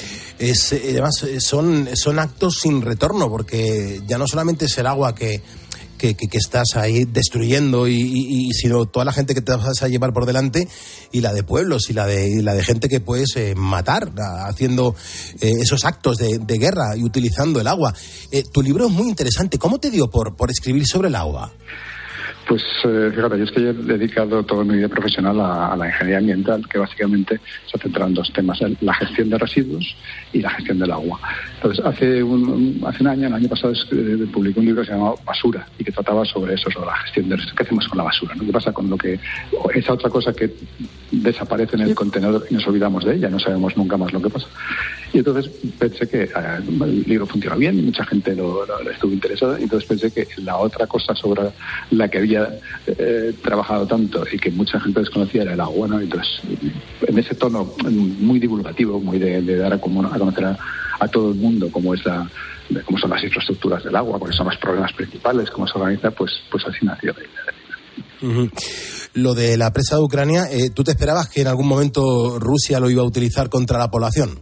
Además, son actos sin retorno, porque ya no solamente es el agua que estás ahí destruyendo y sino toda la gente que te vas a llevar por delante, y la de pueblos y la de gente que puedes matar haciendo esos actos de guerra y utilizando el agua. Tu libro es muy interesante. ¿Cómo te dio por escribir sobre el agua? Pues fíjate, yo es que he dedicado toda mi vida profesional a la ingeniería ambiental, que básicamente se centra en dos temas: la gestión de residuos y la gestión del agua. Entonces, hace un año, el año pasado, publiqué un libro que se llamaba Basura, y que trataba sobre eso, sobre la gestión de residuos. ¿Qué hacemos con la basura, ¿no? ¿Qué pasa con esa otra cosa que desaparece en el contenedor y nos olvidamos de ella? No sabemos nunca más lo que pasa. Y entonces pensé que el libro funciona bien y mucha gente lo estuvo interesada, y entonces pensé que la otra cosa sobre la que había trabajado tanto y que mucha gente desconocía era el agua, ¿no? Entonces, en ese tono muy divulgativo, muy de dar a conocer a todo el mundo cómo son las infraestructuras del agua, cuáles son los problemas principales, cómo se organiza, pues así nació la idea. Lo de la presa de Ucrania, ¿tú te esperabas que en algún momento Rusia lo iba a utilizar contra la población?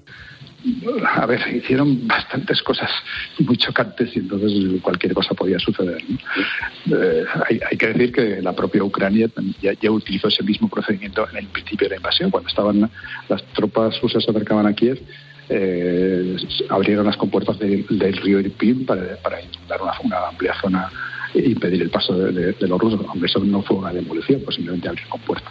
A ver, hicieron bastantes cosas muy chocantes y entonces cualquier cosa podía suceder, ¿no? Hay que decir que la propia Ucrania ya utilizó ese mismo procedimiento en el principio de la invasión. Cuando las tropas rusas se acercaban a Kiev, abrieron las compuertas del río Irpin para inundar una amplia zona e impedir el paso de los rusos, aunque eso no fue una demolición, pues simplemente abrir compuertas.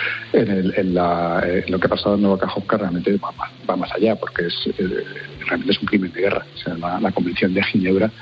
Lo que ha pasado en Novakhovka realmente va más allá, porque realmente es un crimen de guerra. O sea, la Convención de Ginebra,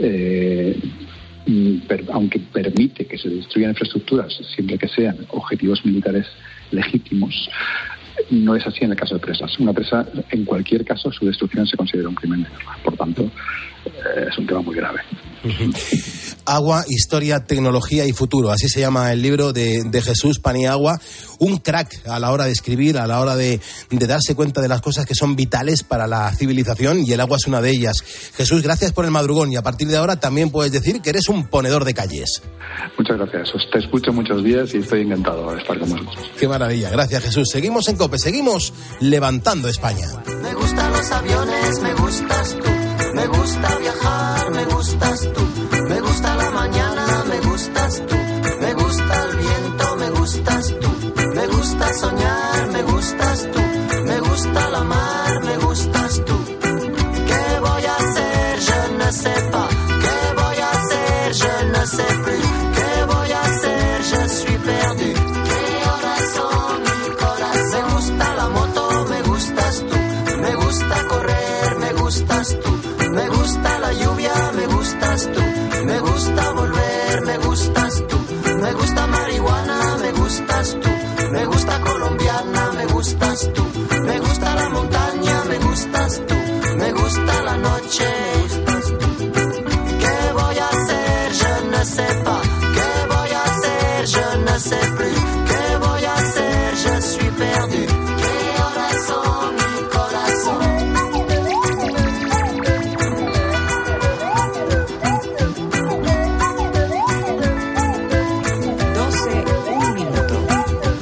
aunque permite que se destruyan infraestructuras siempre que sean objetivos militares legítimos, no es así en el caso de presas. Una presa, en cualquier caso, su destrucción se considera un crimen de guerra. Por tanto, es un tema muy grave. Agua, historia, tecnología y futuro. Así se llama el libro de Jesús Paniagua. Un crack a la hora de escribir, a la hora de darse cuenta de las cosas que son vitales para la civilización, y el agua es una de ellas. Jesús, gracias por el madrugón, y a partir de ahora también puedes decir que eres un ponedor de calles. Muchas gracias. Te escucho muchos días y estoy encantado de estar con vosotros. Qué maravilla. Gracias, Jesús. Seguimos en COPE, seguimos levantando España. Me gustan los aviones, me gustas tú. Me gusta viajar, me gustas tú. Me gusta la mañana, me gustas tú. Me gusta el viento, me gustas tú. Me gusta soñar, me gustas tú. Me gusta la mar, me gustas tú. ¿Qué voy a hacer? Je ne sais pas. ¿Qué voy a hacer? Je ne sais plus. ¿Qué voy a hacer? Je suis perdu. ¿Qué horas son? Mi corazón. Me gusta la moto, me gustas tú. Me gusta correr, me gustas tú. Me gusta la lluvia, me gustas tú. Me gusta volver, me gustas tú. Me gusta marihuana, me gustas tú. Me gusta colombiana, me gustas tú. Me gusta la montaña, me gustas tú. Me gusta la noche, me gustas tú. ¿Qué voy a hacer? Je ne sais pas. ¿Qué voy a hacer? Je ne sais plus. ¿Qué voy a hacer? Je suis perdu. ¿Qué horas son? Mi corazón. 12:01.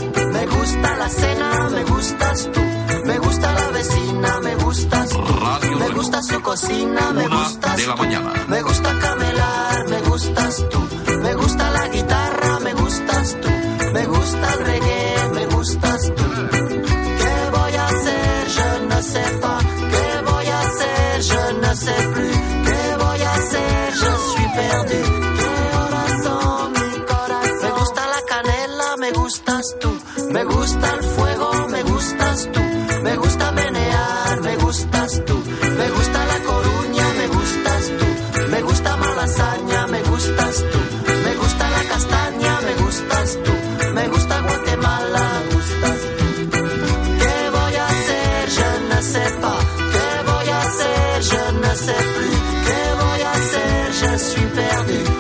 me gustas tú. Me gusta el fuego, me gustas tú. Me gusta menear, me gustas tú. Me gusta La Coruña, me gustas tú. Me gusta Malasaña, me gustas tú. Me gusta La Castaña, me gustas tú. Me gusta Guatemala, me gustas tú. ¿Qué voy a hacer? Je ne sais pas. ¿Qué voy a hacer? Je ne sais plus. ¿Qué voy a hacer? Je suis perdu.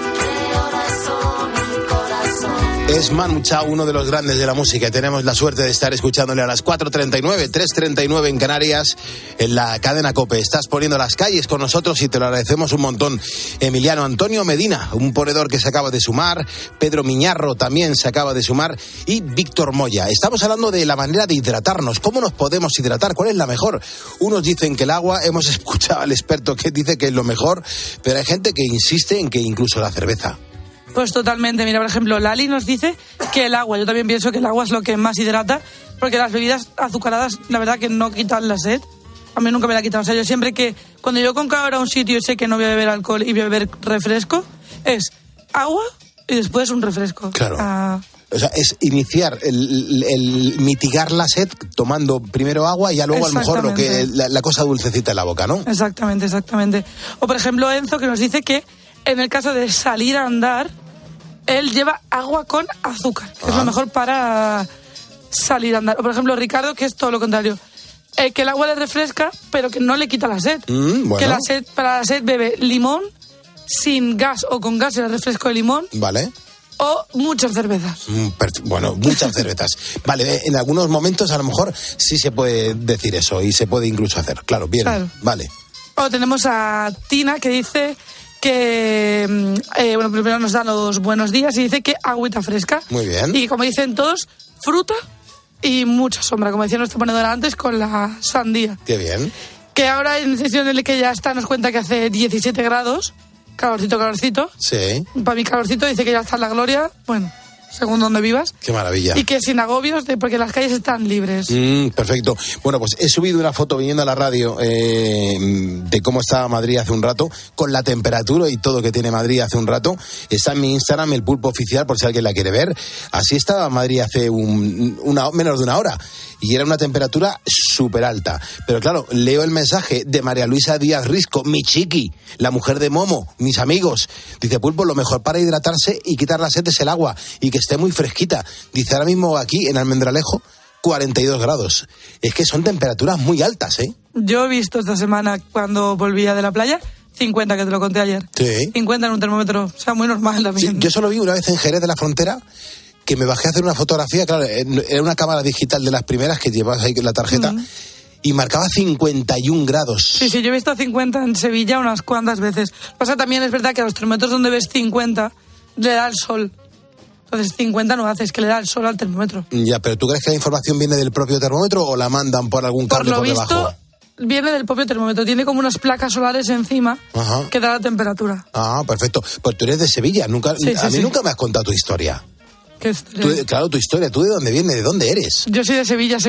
Es Manu Chao, uno de los grandes de la música. Tenemos la suerte de estar escuchándole a las 4:39, 3:39 en Canarias, en la cadena COPE. Estás poniendo las calles con nosotros y te lo agradecemos un montón. Emiliano Antonio Medina, un ponedor que se acaba de sumar. Pedro Miñarro también se acaba de sumar. Y Víctor Moya. Estamos hablando de la manera de hidratarnos. ¿Cómo nos podemos hidratar? ¿Cuál es la mejor? Unos dicen que el agua, hemos escuchado al experto que dice que es lo mejor, pero hay gente que insiste en que incluso la cerveza. Pues totalmente. Mira, por ejemplo, Lali nos dice que el agua, yo también pienso que el agua es lo que más hidrata, porque las bebidas azucaradas, la verdad que no quitan la sed. A mí nunca me la quitan. O sea, yo siempre que, cuando yo compro ahora un sitio y sé que no voy a beber alcohol y voy a beber refresco, es agua y después un refresco. Claro. O sea, es iniciar el mitigar la sed tomando primero agua y ya luego a lo mejor la cosa dulcecita en la boca, ¿no? Exactamente, exactamente. O por ejemplo Enzo, que nos dice que en el caso de salir a andar, él lleva agua con azúcar, que es lo mejor para salir a andar. O por ejemplo Ricardo, que es todo lo contrario, que el agua le refresca, pero que no le quita la sed. Bueno. Que para la sed bebe limón sin gas o con gas, el refresco de limón. Vale. O muchas cervezas. Bueno, muchas cervezas. Vale, en algunos momentos a lo mejor sí se puede decir eso y se puede incluso hacer. Claro, bien, claro. Vale. O tenemos a Tina, que dice que, bueno, primero nos da los buenos días y dice que agüita fresca. Muy bien. Y como dicen todos, fruta y mucha sombra, como decía nuestro ponedor antes, con la sandía. Qué bien. Que ahora en sesión en la que ya está nos cuenta que hace 17 grados, calorcito. Sí. Para mi calorcito dice que ya está en la gloria, bueno, según donde vivas. Qué maravilla. Y que sin agobios, porque las calles están libres. Perfecto. Bueno, pues he subido una foto viniendo a la radio de cómo estaba Madrid hace un rato, con la temperatura y todo que tiene Madrid hace un rato. Está en mi Instagram, el Pulpo Oficial, por si alguien la quiere ver. Así estaba Madrid hace menos de una hora. Y era una temperatura súper alta. Pero claro, leo el mensaje de María Luisa Díaz Risco, mi chiqui, la mujer de Momo, mis amigos. Dice, Pulpo, lo mejor para hidratarse y quitar la sed es el agua y que esté muy fresquita. Dice, ahora mismo aquí en Almendralejo, 42 grados. Es que son temperaturas muy altas, ¿eh? Yo he visto esta semana, cuando volvía de la playa, 50, que te lo conté ayer. Sí. 50 en un termómetro, o sea, muy normal también. Sí, yo solo vi una vez en Jerez de la Frontera, que me bajé a hacer una fotografía, claro, era una cámara digital de las primeras que llevas ahí la tarjeta, y marcaba 51 grados. Sí, yo he visto 50 en Sevilla unas cuantas veces. Pasa también, es verdad que a los termómetros donde ves 50, le da el sol. Entonces 50 no hace, es que le da el sol al termómetro. Ya, pero ¿tú crees que la información viene del propio termómetro o la mandan por algún cable por debajo? Por lo visto, viene del propio termómetro. Tiene como unas placas solares encima que da la temperatura. Ah, perfecto. Pues tú eres de Sevilla. A mí nunca me has contado tu historia. ¿Qué historia? Claro, tu historia. ¿Tú de dónde vienes? ¿De dónde eres? Yo soy de Sevilla.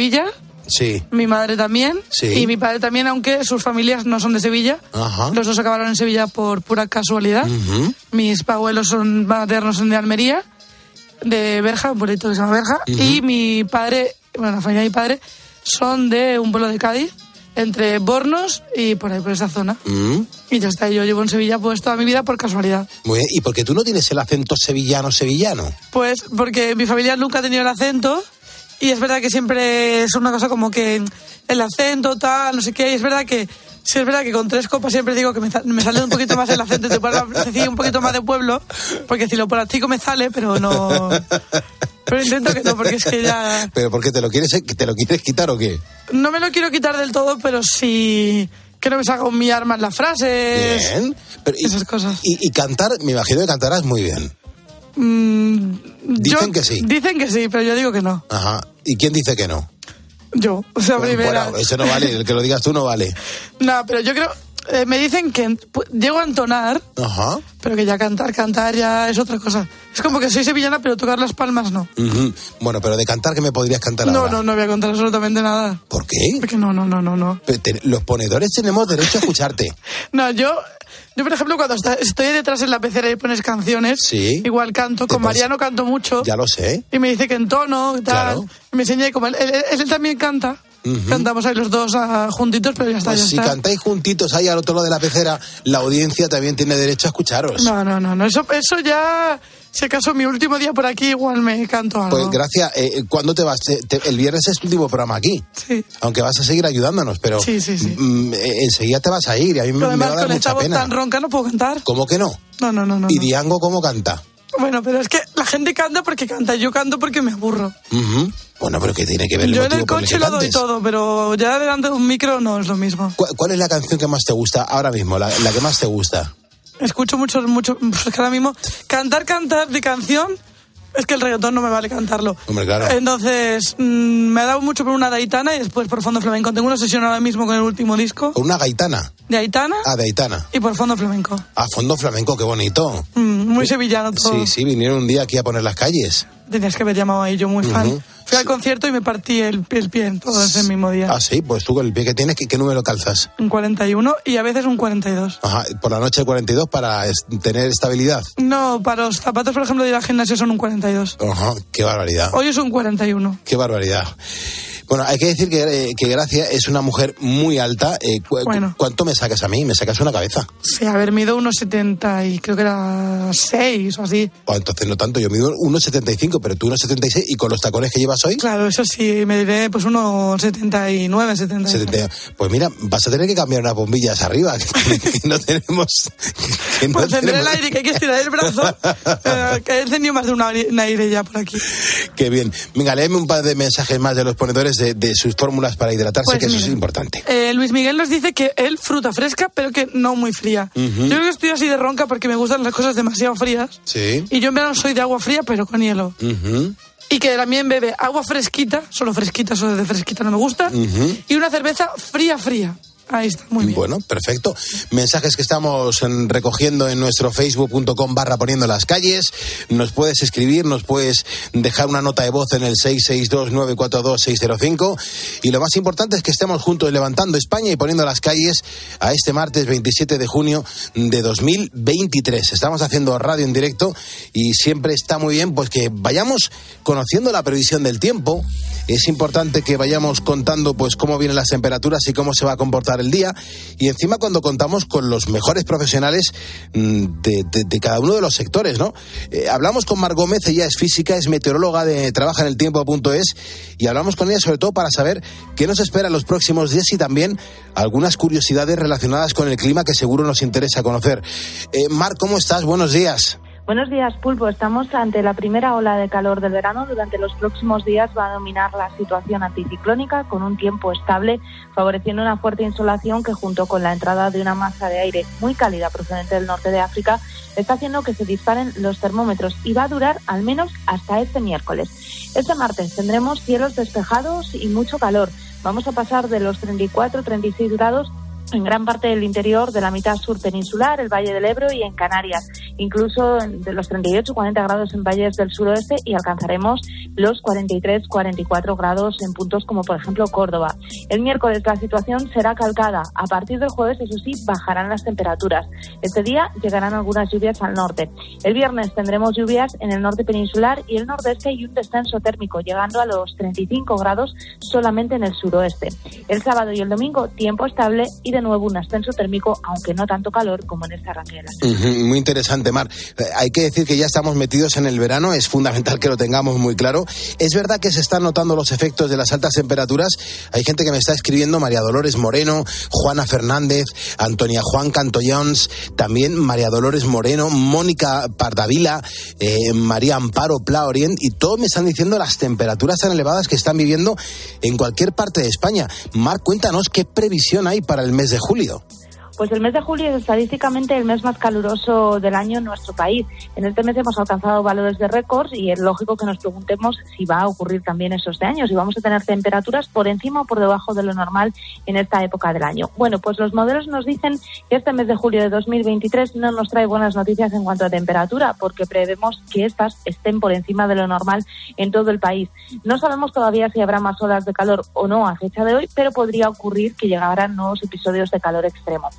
Sí. Mi madre también. Sí. Y mi padre también, aunque sus familias no son de Sevilla. Ajá. Los dos acabaron en Sevilla por pura casualidad. Mis abuelos maternos son de Almería, de Berja, un pueblito que se llama Berja. Y mi padre, bueno, la familia de mi padre, son de un pueblo de Cádiz, entre Bornos y por ahí, por esa zona. Y ya está, yo llevo en Sevilla pues toda mi vida por casualidad. Muy bien, ¿y por qué tú no tienes el acento sevillano? Pues porque mi familia nunca ha tenido el acento, y es verdad que siempre es una cosa como que el acento, tal, no sé qué, y es verdad que sí, es verdad que con 3 copas siempre digo que me sale un poquito más el acento, te puedo decir un poquito más de pueblo, porque si lo practico me sale, pero no... Pero intento que no, porque es que ya... ¿Pero por qué te lo quieres quitar o qué? No me lo quiero quitar del todo, pero sí que no me salga mi arma en las frases. Bien. Pero esas cosas. Y cantar, me imagino que cantarás muy bien. Dicen que sí. Dicen que sí, pero yo digo que no. Ajá. ¿Y quién dice que no? Yo, o sea, primera. Bueno, eso no vale, el que lo digas tú no vale. No, pero yo creo... me dicen que llego a entonar, pero que ya cantar ya es otra cosa. Es como que soy sevillana, pero tocar las palmas no. Bueno, pero de cantar, ¿qué me podrías cantar ahora? No voy a contar absolutamente nada. ¿Por qué? Porque no. Los ponedores tenemos derecho a escucharte. No, yo Yo, por ejemplo, cuando estoy detrás en la pecera y pones canciones, sí, igual canto. Con Mariano canto mucho. Ya lo sé. Y me dice que entono, tal. Claro. Y me enseña, y como él también canta. Cantamos ahí los dos juntitos, pero ya está, pues ya si está. cantáis juntitos ahí al otro lado de la pecera, la audiencia también tiene derecho a escucharos. No, eso ya, si acaso mi último día por aquí igual me canto algo. Pues gracias. ¿Cuándo te vas? El viernes es tu último programa aquí. Sí. Aunque vas a seguir ayudándonos, pero sí. Enseguida te vas a ir y a mí me va a dar mucha pena. Con esta voz tan ronca no puedo cantar. ¿Cómo que no? No. ¿Y Diango cómo canta? Bueno, pero es que la gente canta porque canta, yo canto porque me aburro. Bueno, pero ¿qué tiene que ver el Yo motivo en el por el coche que lo doy cantes? todo, pero ya delante de un micro no es lo mismo. ¿Cuál es la canción que más te gusta ahora mismo? La que más te gusta. Escucho mucho, pues es que ahora mismo cantar de canción, es que el reggaetón no me vale cantarlo. Hombre, claro. Entonces, me ha dado mucho por una de Aitana y después por fondo flamenco. Tengo una sesión ahora mismo con el último disco. ¿Con una gaitana? ¿De Aitana? Ah, de Aitana. Y por fondo flamenco. Ah, fondo flamenco, qué bonito. Muy sevillano todo. Sí, vinieron un día aquí a poner las calles. Tenías que haber llamado ahí, yo muy fan. Fui al concierto y me partí el pie en todo ese mismo día. Ah, sí, pues tú con el pie que tienes, ¿qué número calzas? Un 41 y a veces un 42. Ajá, por la noche el 42 para tener estabilidad. No, para los zapatos, por ejemplo, de ir al gimnasio son un 42. Ajá, qué barbaridad. Hoy es un 41. Qué barbaridad. Bueno, hay que decir que Gracia es una mujer muy alta. Bueno. ¿Cuánto me sacas a mí? Me sacas una cabeza. Sí, mido 1,70 y creo que era 6 o así. Oh, entonces no tanto, yo mido 1,75, pero tú 1,76 y con los tacones que llevas hoy. Claro, eso sí, me diré pues 1,79, 70. Pues mira, vas a tener que cambiar unas bombillas arriba, que no tenemos... Pues tendré el aire, que hay que estirar el brazo, que he encendido más de un aire ya por aquí. Qué bien. Venga, léeme un par de mensajes más de los ponedores de sus fórmulas para hidratarse, pues que mira, eso es importante. Luis Miguel nos dice que él fruta fresca, pero que no muy fría. Yo creo que estoy así de ronca porque me gustan las cosas demasiado frías. Sí. Y yo en verano soy de agua fría, pero con hielo. Y que también bebe agua fresquita, solo de fresquita no me gusta, y una cerveza fría. Ahí está, muy bien. Bueno, perfecto. Mensajes que estamos recogiendo en nuestro facebook.com/poniendo las calles. Nos puedes escribir, nos puedes dejar una nota de voz en el 662-942-605. Y lo más importante es que estemos juntos levantando España y poniendo las calles a este martes 27 de junio de 2023. Estamos haciendo radio en directo y siempre está muy bien pues que vayamos conociendo la previsión del tiempo. Es importante que vayamos contando pues cómo vienen las temperaturas y cómo se va a comportar el día, y encima cuando contamos con los mejores profesionales de cada uno de los sectores, ¿no? Hablamos con Mar Gómez, ella es física, es meteoróloga, trabaja en eltiempo.es, y hablamos con ella sobre todo para saber qué nos espera en los próximos días y también algunas curiosidades relacionadas con el clima que seguro nos interesa conocer. Mar, ¿cómo estás? Buenos días. Buenos días, Pulpo. Estamos ante la primera ola de calor del verano. Durante los próximos días va a dominar la situación anticiclónica con un tiempo estable, favoreciendo una fuerte insolación que, junto con la entrada de una masa de aire muy cálida procedente del norte de África, está haciendo que se disparen los termómetros y va a durar al menos hasta este miércoles. Este martes tendremos cielos despejados y mucho calor. Vamos a pasar de los 34-36 grados en gran parte del interior de la mitad sur peninsular, el Valle del Ebro y en Canarias, incluso de los 38-40 grados en valles del suroeste, y alcanzaremos los 43-44 grados en puntos como por ejemplo Córdoba. El miércoles la situación será calcada. A partir del jueves, eso sí, bajarán las temperaturas. Este día llegarán algunas lluvias al norte. El viernes tendremos lluvias en el norte peninsular y el nordeste y un descenso térmico, llegando a los 35 grados solamente en el suroeste. El sábado y el domingo, tiempo estable y de nuevo un ascenso térmico, aunque no tanto calor como en esta arranque de la semana. Muy interesante, Mar. Hay que decir que ya estamos metidos en el verano, es fundamental que lo tengamos muy claro. Es verdad que se están notando los efectos de las altas temperaturas. Hay gente que me está escribiendo, María Dolores Moreno, Juana Fernández, Antonia Juan Cantollons, también María Dolores Moreno, Mónica Pardavila, María Amparo Pla Orient, y todos me están diciendo las temperaturas tan elevadas que están viviendo en cualquier parte de España. Mar, cuéntanos qué previsión hay para el mes de julio. Pues el mes de julio es estadísticamente el mes más caluroso del año en nuestro país. En este mes hemos alcanzado valores de récord y es lógico que nos preguntemos si va a ocurrir también eso este año, si vamos a tener temperaturas por encima o por debajo de lo normal en esta época del año. Bueno, pues los modelos nos dicen que este mes de julio de 2023 no nos trae buenas noticias en cuanto a temperatura, porque prevemos que estas estén por encima de lo normal en todo el país. No sabemos todavía si habrá más olas de calor o no a fecha de hoy, pero podría ocurrir que llegaran nuevos episodios de calor extremo.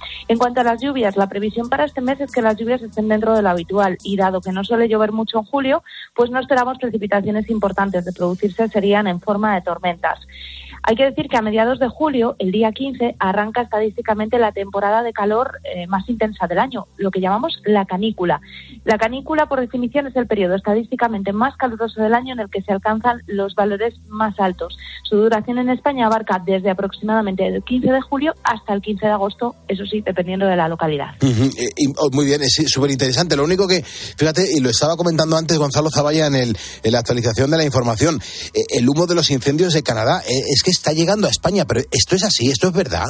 En cuanto a las lluvias, la previsión para este mes es que las lluvias estén dentro de lo habitual y dado que no suele llover mucho en julio, pues no esperamos precipitaciones importantes. De producirse serían en forma de tormentas. Hay que decir que a mediados de julio, el día 15, arranca estadísticamente la temporada de calor más intensa del año, lo que llamamos la canícula. La canícula, por definición, es el periodo estadísticamente más caluroso del año en el que se alcanzan los valores más altos. Su duración en España abarca desde aproximadamente el 15 de julio hasta el 15 de agosto, eso sí, dependiendo de la localidad. Muy bien, es súper interesante. Lo único que, fíjate, y lo estaba comentando antes Gonzalo Zavalla en la actualización de la información, el humo de los incendios de Canadá, es que está llegando a España, pero ¿esto es así? ¿Esto es verdad?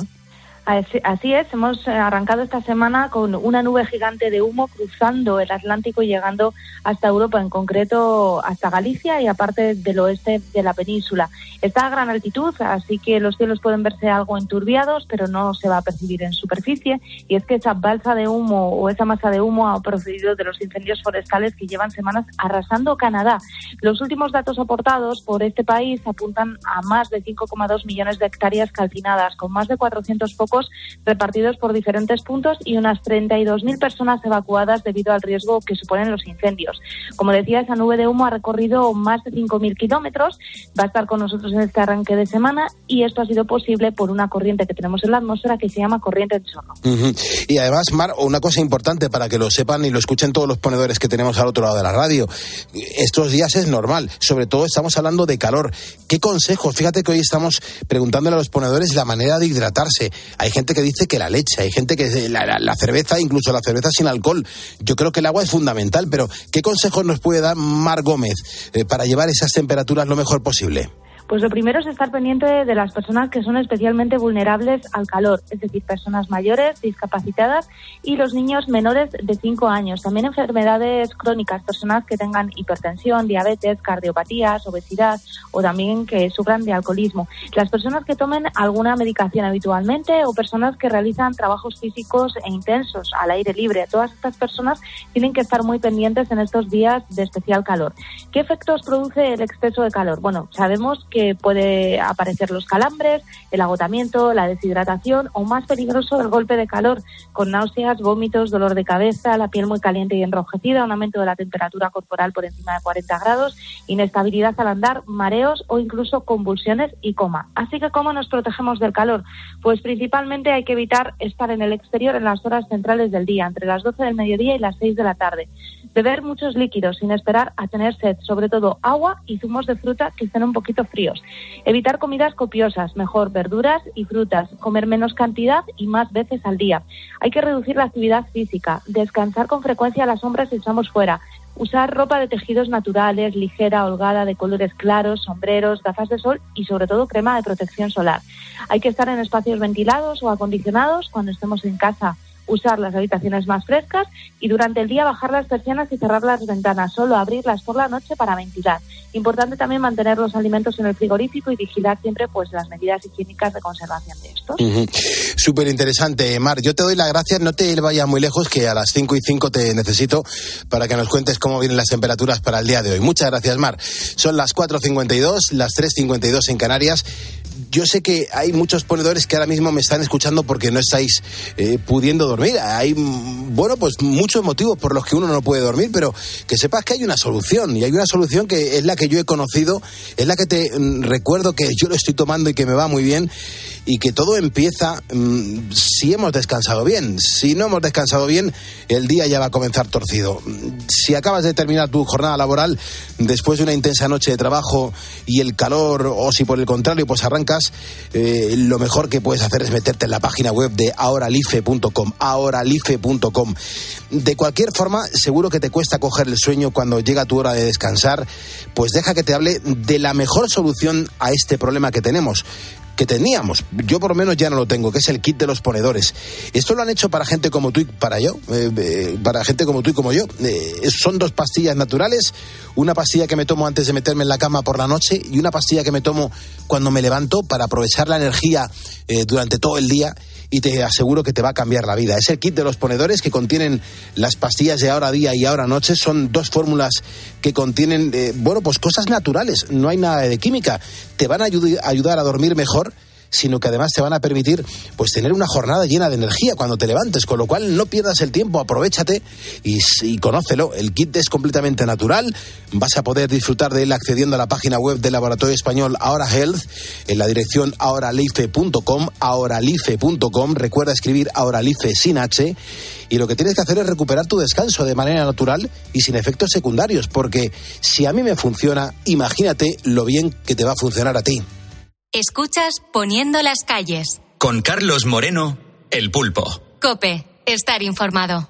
Así es, hemos arrancado esta semana con una nube gigante de humo cruzando el Atlántico y llegando hasta Europa, en concreto hasta Galicia y aparte del oeste de la península. Está a gran altitud, así que los cielos pueden verse algo enturbiados, pero no se va a percibir en superficie, y es que esa balsa de humo o esa masa de humo ha procedido de los incendios forestales que llevan semanas arrasando Canadá. Los últimos datos aportados por este país apuntan a más de 5,2 millones de hectáreas calcinadas, con más de 400 focos repartidos por diferentes puntos y unas 32.000 personas evacuadas debido al riesgo que suponen los incendios. Como decía, esa nube de humo ha recorrido más de 5.000 kilómetros, va a estar con nosotros en este arranque de semana, y esto ha sido posible por una corriente que tenemos en la atmósfera que se llama corriente en chorro. Y además, Mar, una cosa importante para que lo sepan y lo escuchen todos los ponedores que tenemos al otro lado de la radio, estos días es normal, sobre todo estamos hablando de calor. ¿Qué consejos? Fíjate que hoy estamos preguntándole a los ponedores la manera de hidratarse. Hay gente que dice que la leche, hay gente que la cerveza, incluso la cerveza sin alcohol. Yo creo que el agua es fundamental, pero ¿qué consejos nos puede dar Mar Gómez para llevar esas temperaturas lo mejor posible? Pues lo primero es estar pendiente de las personas que son especialmente vulnerables al calor, es decir, personas mayores, discapacitadas y los niños menores de 5 años. También enfermedades crónicas, personas que tengan hipertensión, diabetes, cardiopatías, obesidad o también que sufran de alcoholismo. Las personas que tomen alguna medicación habitualmente o personas que realizan trabajos físicos e intensos al aire libre. Todas estas personas tienen que estar muy pendientes en estos días de especial calor. ¿Qué efectos produce el exceso de calor? Bueno, sabemos que puede aparecer los calambres, el agotamiento, la deshidratación o, más peligroso, el golpe de calor, con náuseas, vómitos, dolor de cabeza, la piel muy caliente y enrojecida, un aumento de la temperatura corporal por encima de 40 grados, inestabilidad al andar, mareos o incluso convulsiones y coma. Así que, ¿cómo nos protegemos del calor? Pues principalmente hay que evitar estar en el exterior en las horas centrales del día, entre las 12 del mediodía y las 6 de la tarde. Beber muchos líquidos sin esperar a tener sed, sobre todo agua y zumos de fruta que estén un poquito fríos. Evitar comidas copiosas, mejor verduras y frutas, comer menos cantidad y más veces al día. Hay que reducir la actividad física, descansar con frecuencia a la sombra si estamos fuera, usar ropa de tejidos naturales, ligera, holgada, de colores claros, sombreros, gafas de sol y sobre todo crema de protección solar. Hay que estar en espacios ventilados o acondicionados cuando estemos en casa, usar las habitaciones más frescas y durante el día bajar las persianas y cerrar las ventanas, solo abrirlas por la noche para ventilar. Importante también mantener los alimentos en el frigorífico y vigilar siempre pues las medidas higiénicas de conservación de estos. Súper interesante, Mar. Yo te doy las gracias, no te vayas muy lejos, que a las 5:05 te necesito para que nos cuentes cómo vienen las temperaturas para el día de hoy. Muchas gracias, Mar. Son las 4:52, las 3:52 en Canarias. Yo sé que hay muchos ponedores que ahora mismo me están escuchando porque no estáis pudiendo dormir. Hay, bueno, pues muchos motivos por los que uno no puede dormir, pero que sepas que hay una solución, y hay una solución que es la que yo he conocido, es la que te recuerdo que yo lo estoy tomando y que me va muy bien, y que todo empieza si hemos descansado bien. Si no hemos descansado bien, el día ya va a comenzar torcido. Si acabas de terminar tu jornada laboral después de una intensa noche de trabajo y el calor, o si por el contrario pues arrancas, lo mejor que puedes hacer es meterte en la página web de ahoralife.com, ahoralife.com. De cualquier forma, seguro que te cuesta coger el sueño cuando llega tu hora de descansar, pues deja que te hable de la mejor solución a este problema que tenemos, que teníamos. Yo por lo menos ya no lo tengo, que es el kit de los ponedores. Esto lo han hecho para gente como tú y para gente como tú y como yo. Son 2 pastillas naturales, una pastilla que me tomo antes de meterme en la cama por la noche y una pastilla que me tomo cuando me levanto para aprovechar la energía durante todo el día, y te aseguro que te va a cambiar la vida. Es el kit de los ponedores que contienen las pastillas de ahora día y ahora noche. Son 2 fórmulas que contienen, pues cosas naturales, no hay nada de química. Te van a ayudar a dormir mejor sino que además te van a permitir pues tener una jornada llena de energía cuando te levantes, con lo cual no pierdas el tiempo, aprovéchate y conócelo. El kit es completamente natural, vas a poder disfrutar de él accediendo a la página web del laboratorio español Ahora Health en la dirección ahoralife.com, ahoralife.com. Recuerda escribir Ahoralife sin H, y lo que tienes que hacer es recuperar tu descanso de manera natural y sin efectos secundarios, porque si a mí me funciona, imagínate lo bien que te va a funcionar a ti. Escuchas Poniendo las calles. Con Carlos Moreno, El Pulpo. COPE, estar informado.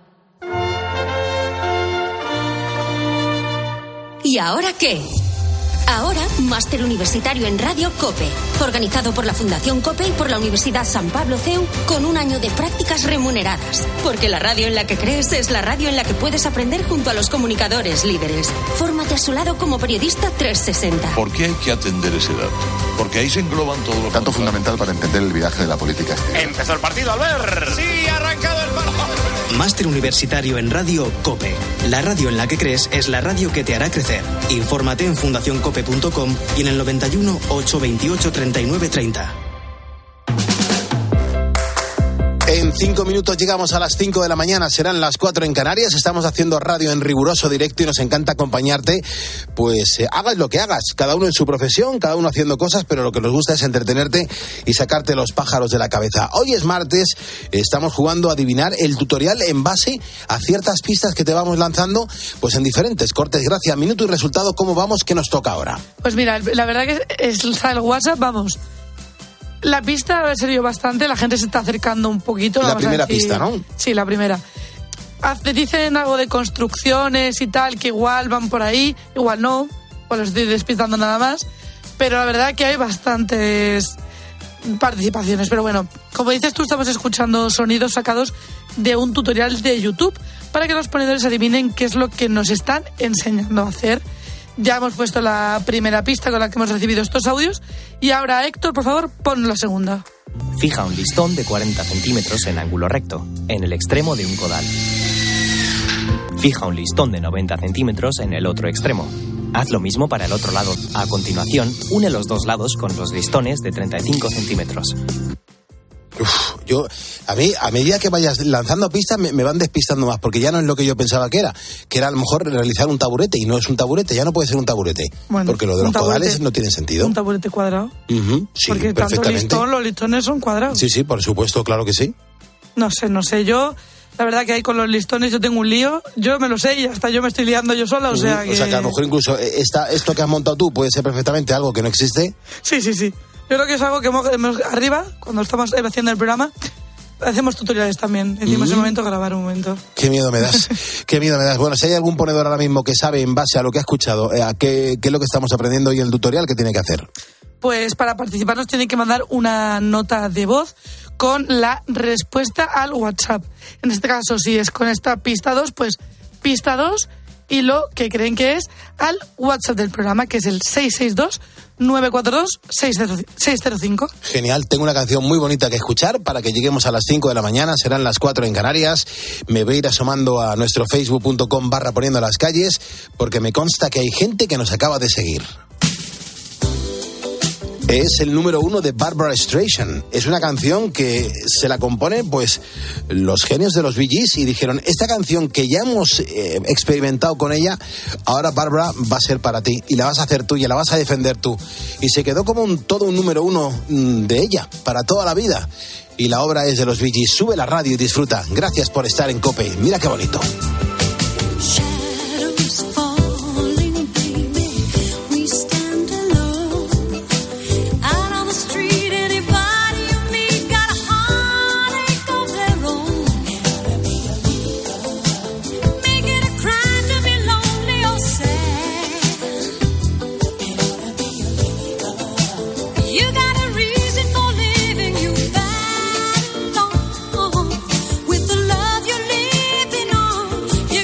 ¿Y ahora qué? Ahora, máster universitario en Radio COPE, organizado por la Fundación COPE y por la Universidad San Pablo CEU, con un año de prácticas remuneradas. Porque la radio en la que crees es la radio en la que puedes aprender junto a los comunicadores líderes. Fórmate a su lado como periodista 360. ¿Por qué hay que atender ese dato? Porque ahí se engloban todos los... Tanto fundamental para entender el viaje de la política. Empezó el partido, Albert. Sí, ha arrancado el partido. Máster universitario en Radio COPE. La radio en la que crees es la radio que te hará crecer. Infórmate en fundacioncope.com y en el 91 828 39 30. En 5 minutos llegamos a las 5 de la mañana, serán las 4 en Canarias. Estamos haciendo radio en riguroso directo y nos encanta acompañarte. Pues hagas lo que hagas, cada uno en su profesión, cada uno haciendo cosas, pero lo que nos gusta es entretenerte y sacarte los pájaros de la cabeza. Hoy es martes, estamos jugando a adivinar el tutorial en base a ciertas pistas que te vamos lanzando, pues en diferentes cortes. Gracias, minuto y resultado, ¿cómo vamos? ¿Qué nos toca ahora? Pues mira, la verdad que es el WhatsApp, vamos. La pista ha servido bastante, la gente se está acercando un poquito. La primera pista, ¿no? Sí, la primera. Dicen algo de construcciones y tal, que igual van por ahí, igual no, pues los estoy despistando nada más, pero la verdad que hay bastantes participaciones. Pero bueno, como dices tú, estamos escuchando sonidos sacados de un tutorial de YouTube para que los ponedores adivinen qué es lo que nos están enseñando a hacer. Ya hemos puesto la primera pista con la que hemos recibido estos audios. Y ahora, Héctor, por favor, pon la segunda. Fija un listón de 40 centímetros en ángulo recto, en el extremo de un codal. Fija un listón de 90 centímetros en el otro extremo. Haz lo mismo para el otro lado. A continuación, une los dos lados con los listones de 35 centímetros. A medida que vayas lanzando pistas me van despistando más, porque ya no es lo que yo pensaba que era a lo mejor realizar un taburete, y no es un taburete, ya no puede ser un taburete, bueno, porque lo de los codales no tiene sentido. Un taburete cuadrado. Sí, porque tanto listón, los listones son cuadrados. Sí, por supuesto, claro que sí. No sé, yo... La verdad que ahí con los listones yo tengo un lío, yo me lo sé y hasta yo me estoy liando yo sola, o sea que... O sea que a lo mejor incluso esto que has montado tú puede ser perfectamente algo que no existe. Sí. Yo creo que es algo que arriba, cuando estamos haciendo el programa, hacemos tutoriales también. Decimos el momento, grabar un momento. Qué miedo me das, qué miedo me das. Bueno, si hay algún ponedor ahora mismo que sabe en base a lo que ha escuchado, qué es lo que estamos aprendiendo hoy en el tutorial, ¿qué tiene que hacer? Pues para participar nos tiene que mandar una nota de voz con la respuesta al WhatsApp. En este caso, si es con esta pista 2, pues pista 2 y lo que creen que es al WhatsApp del programa, que es el 662-942-605. Genial, tengo una canción muy bonita que escuchar para que lleguemos a las 5 de la mañana, serán las 4 en Canarias. Me voy a ir asomando a nuestro facebook.com/poniendo las calles, porque me consta que hay gente que nos acaba de seguir. Es el número 1 de Barbra Streisand. Es una canción que se la compone, pues, los genios de los Bee Gees, y dijeron, esta canción que ya hemos experimentado con ella, ahora Barbra va a ser para ti, y la vas a hacer tuya, la vas a defender tú. Y se quedó como todo un número 1 de ella, para toda la vida. Y la obra es de los Bee Gees. Sube la radio y disfruta. Gracias por estar en COPE. Mira qué bonito. With the love you're living on,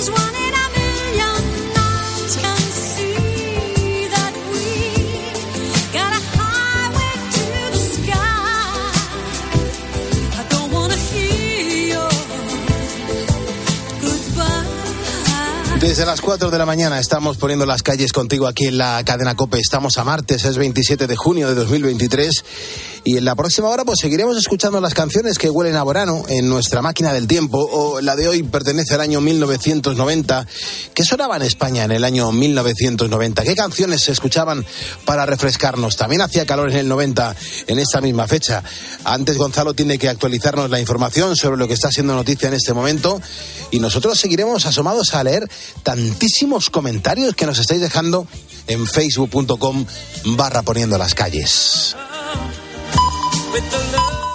Desde las 4 de la mañana estamos poniendo las calles contigo aquí en la cadena COPE. Estamos a martes, es 27 de junio de 2023. Y en la próxima hora pues seguiremos escuchando las canciones que huelen a verano en nuestra máquina del tiempo. O la de hoy pertenece al año 1990. ¿Qué sonaba en España en el año 1990? ¿Qué canciones se escuchaban para refrescarnos? También hacía calor en el 90, en esta misma fecha. Antes Gonzalo tiene que actualizarnos la información sobre lo que está siendo noticia en este momento. Y nosotros seguiremos asomados a leer tantísimos comentarios que nos estáis dejando en facebook.com/poniendo las calles. With the love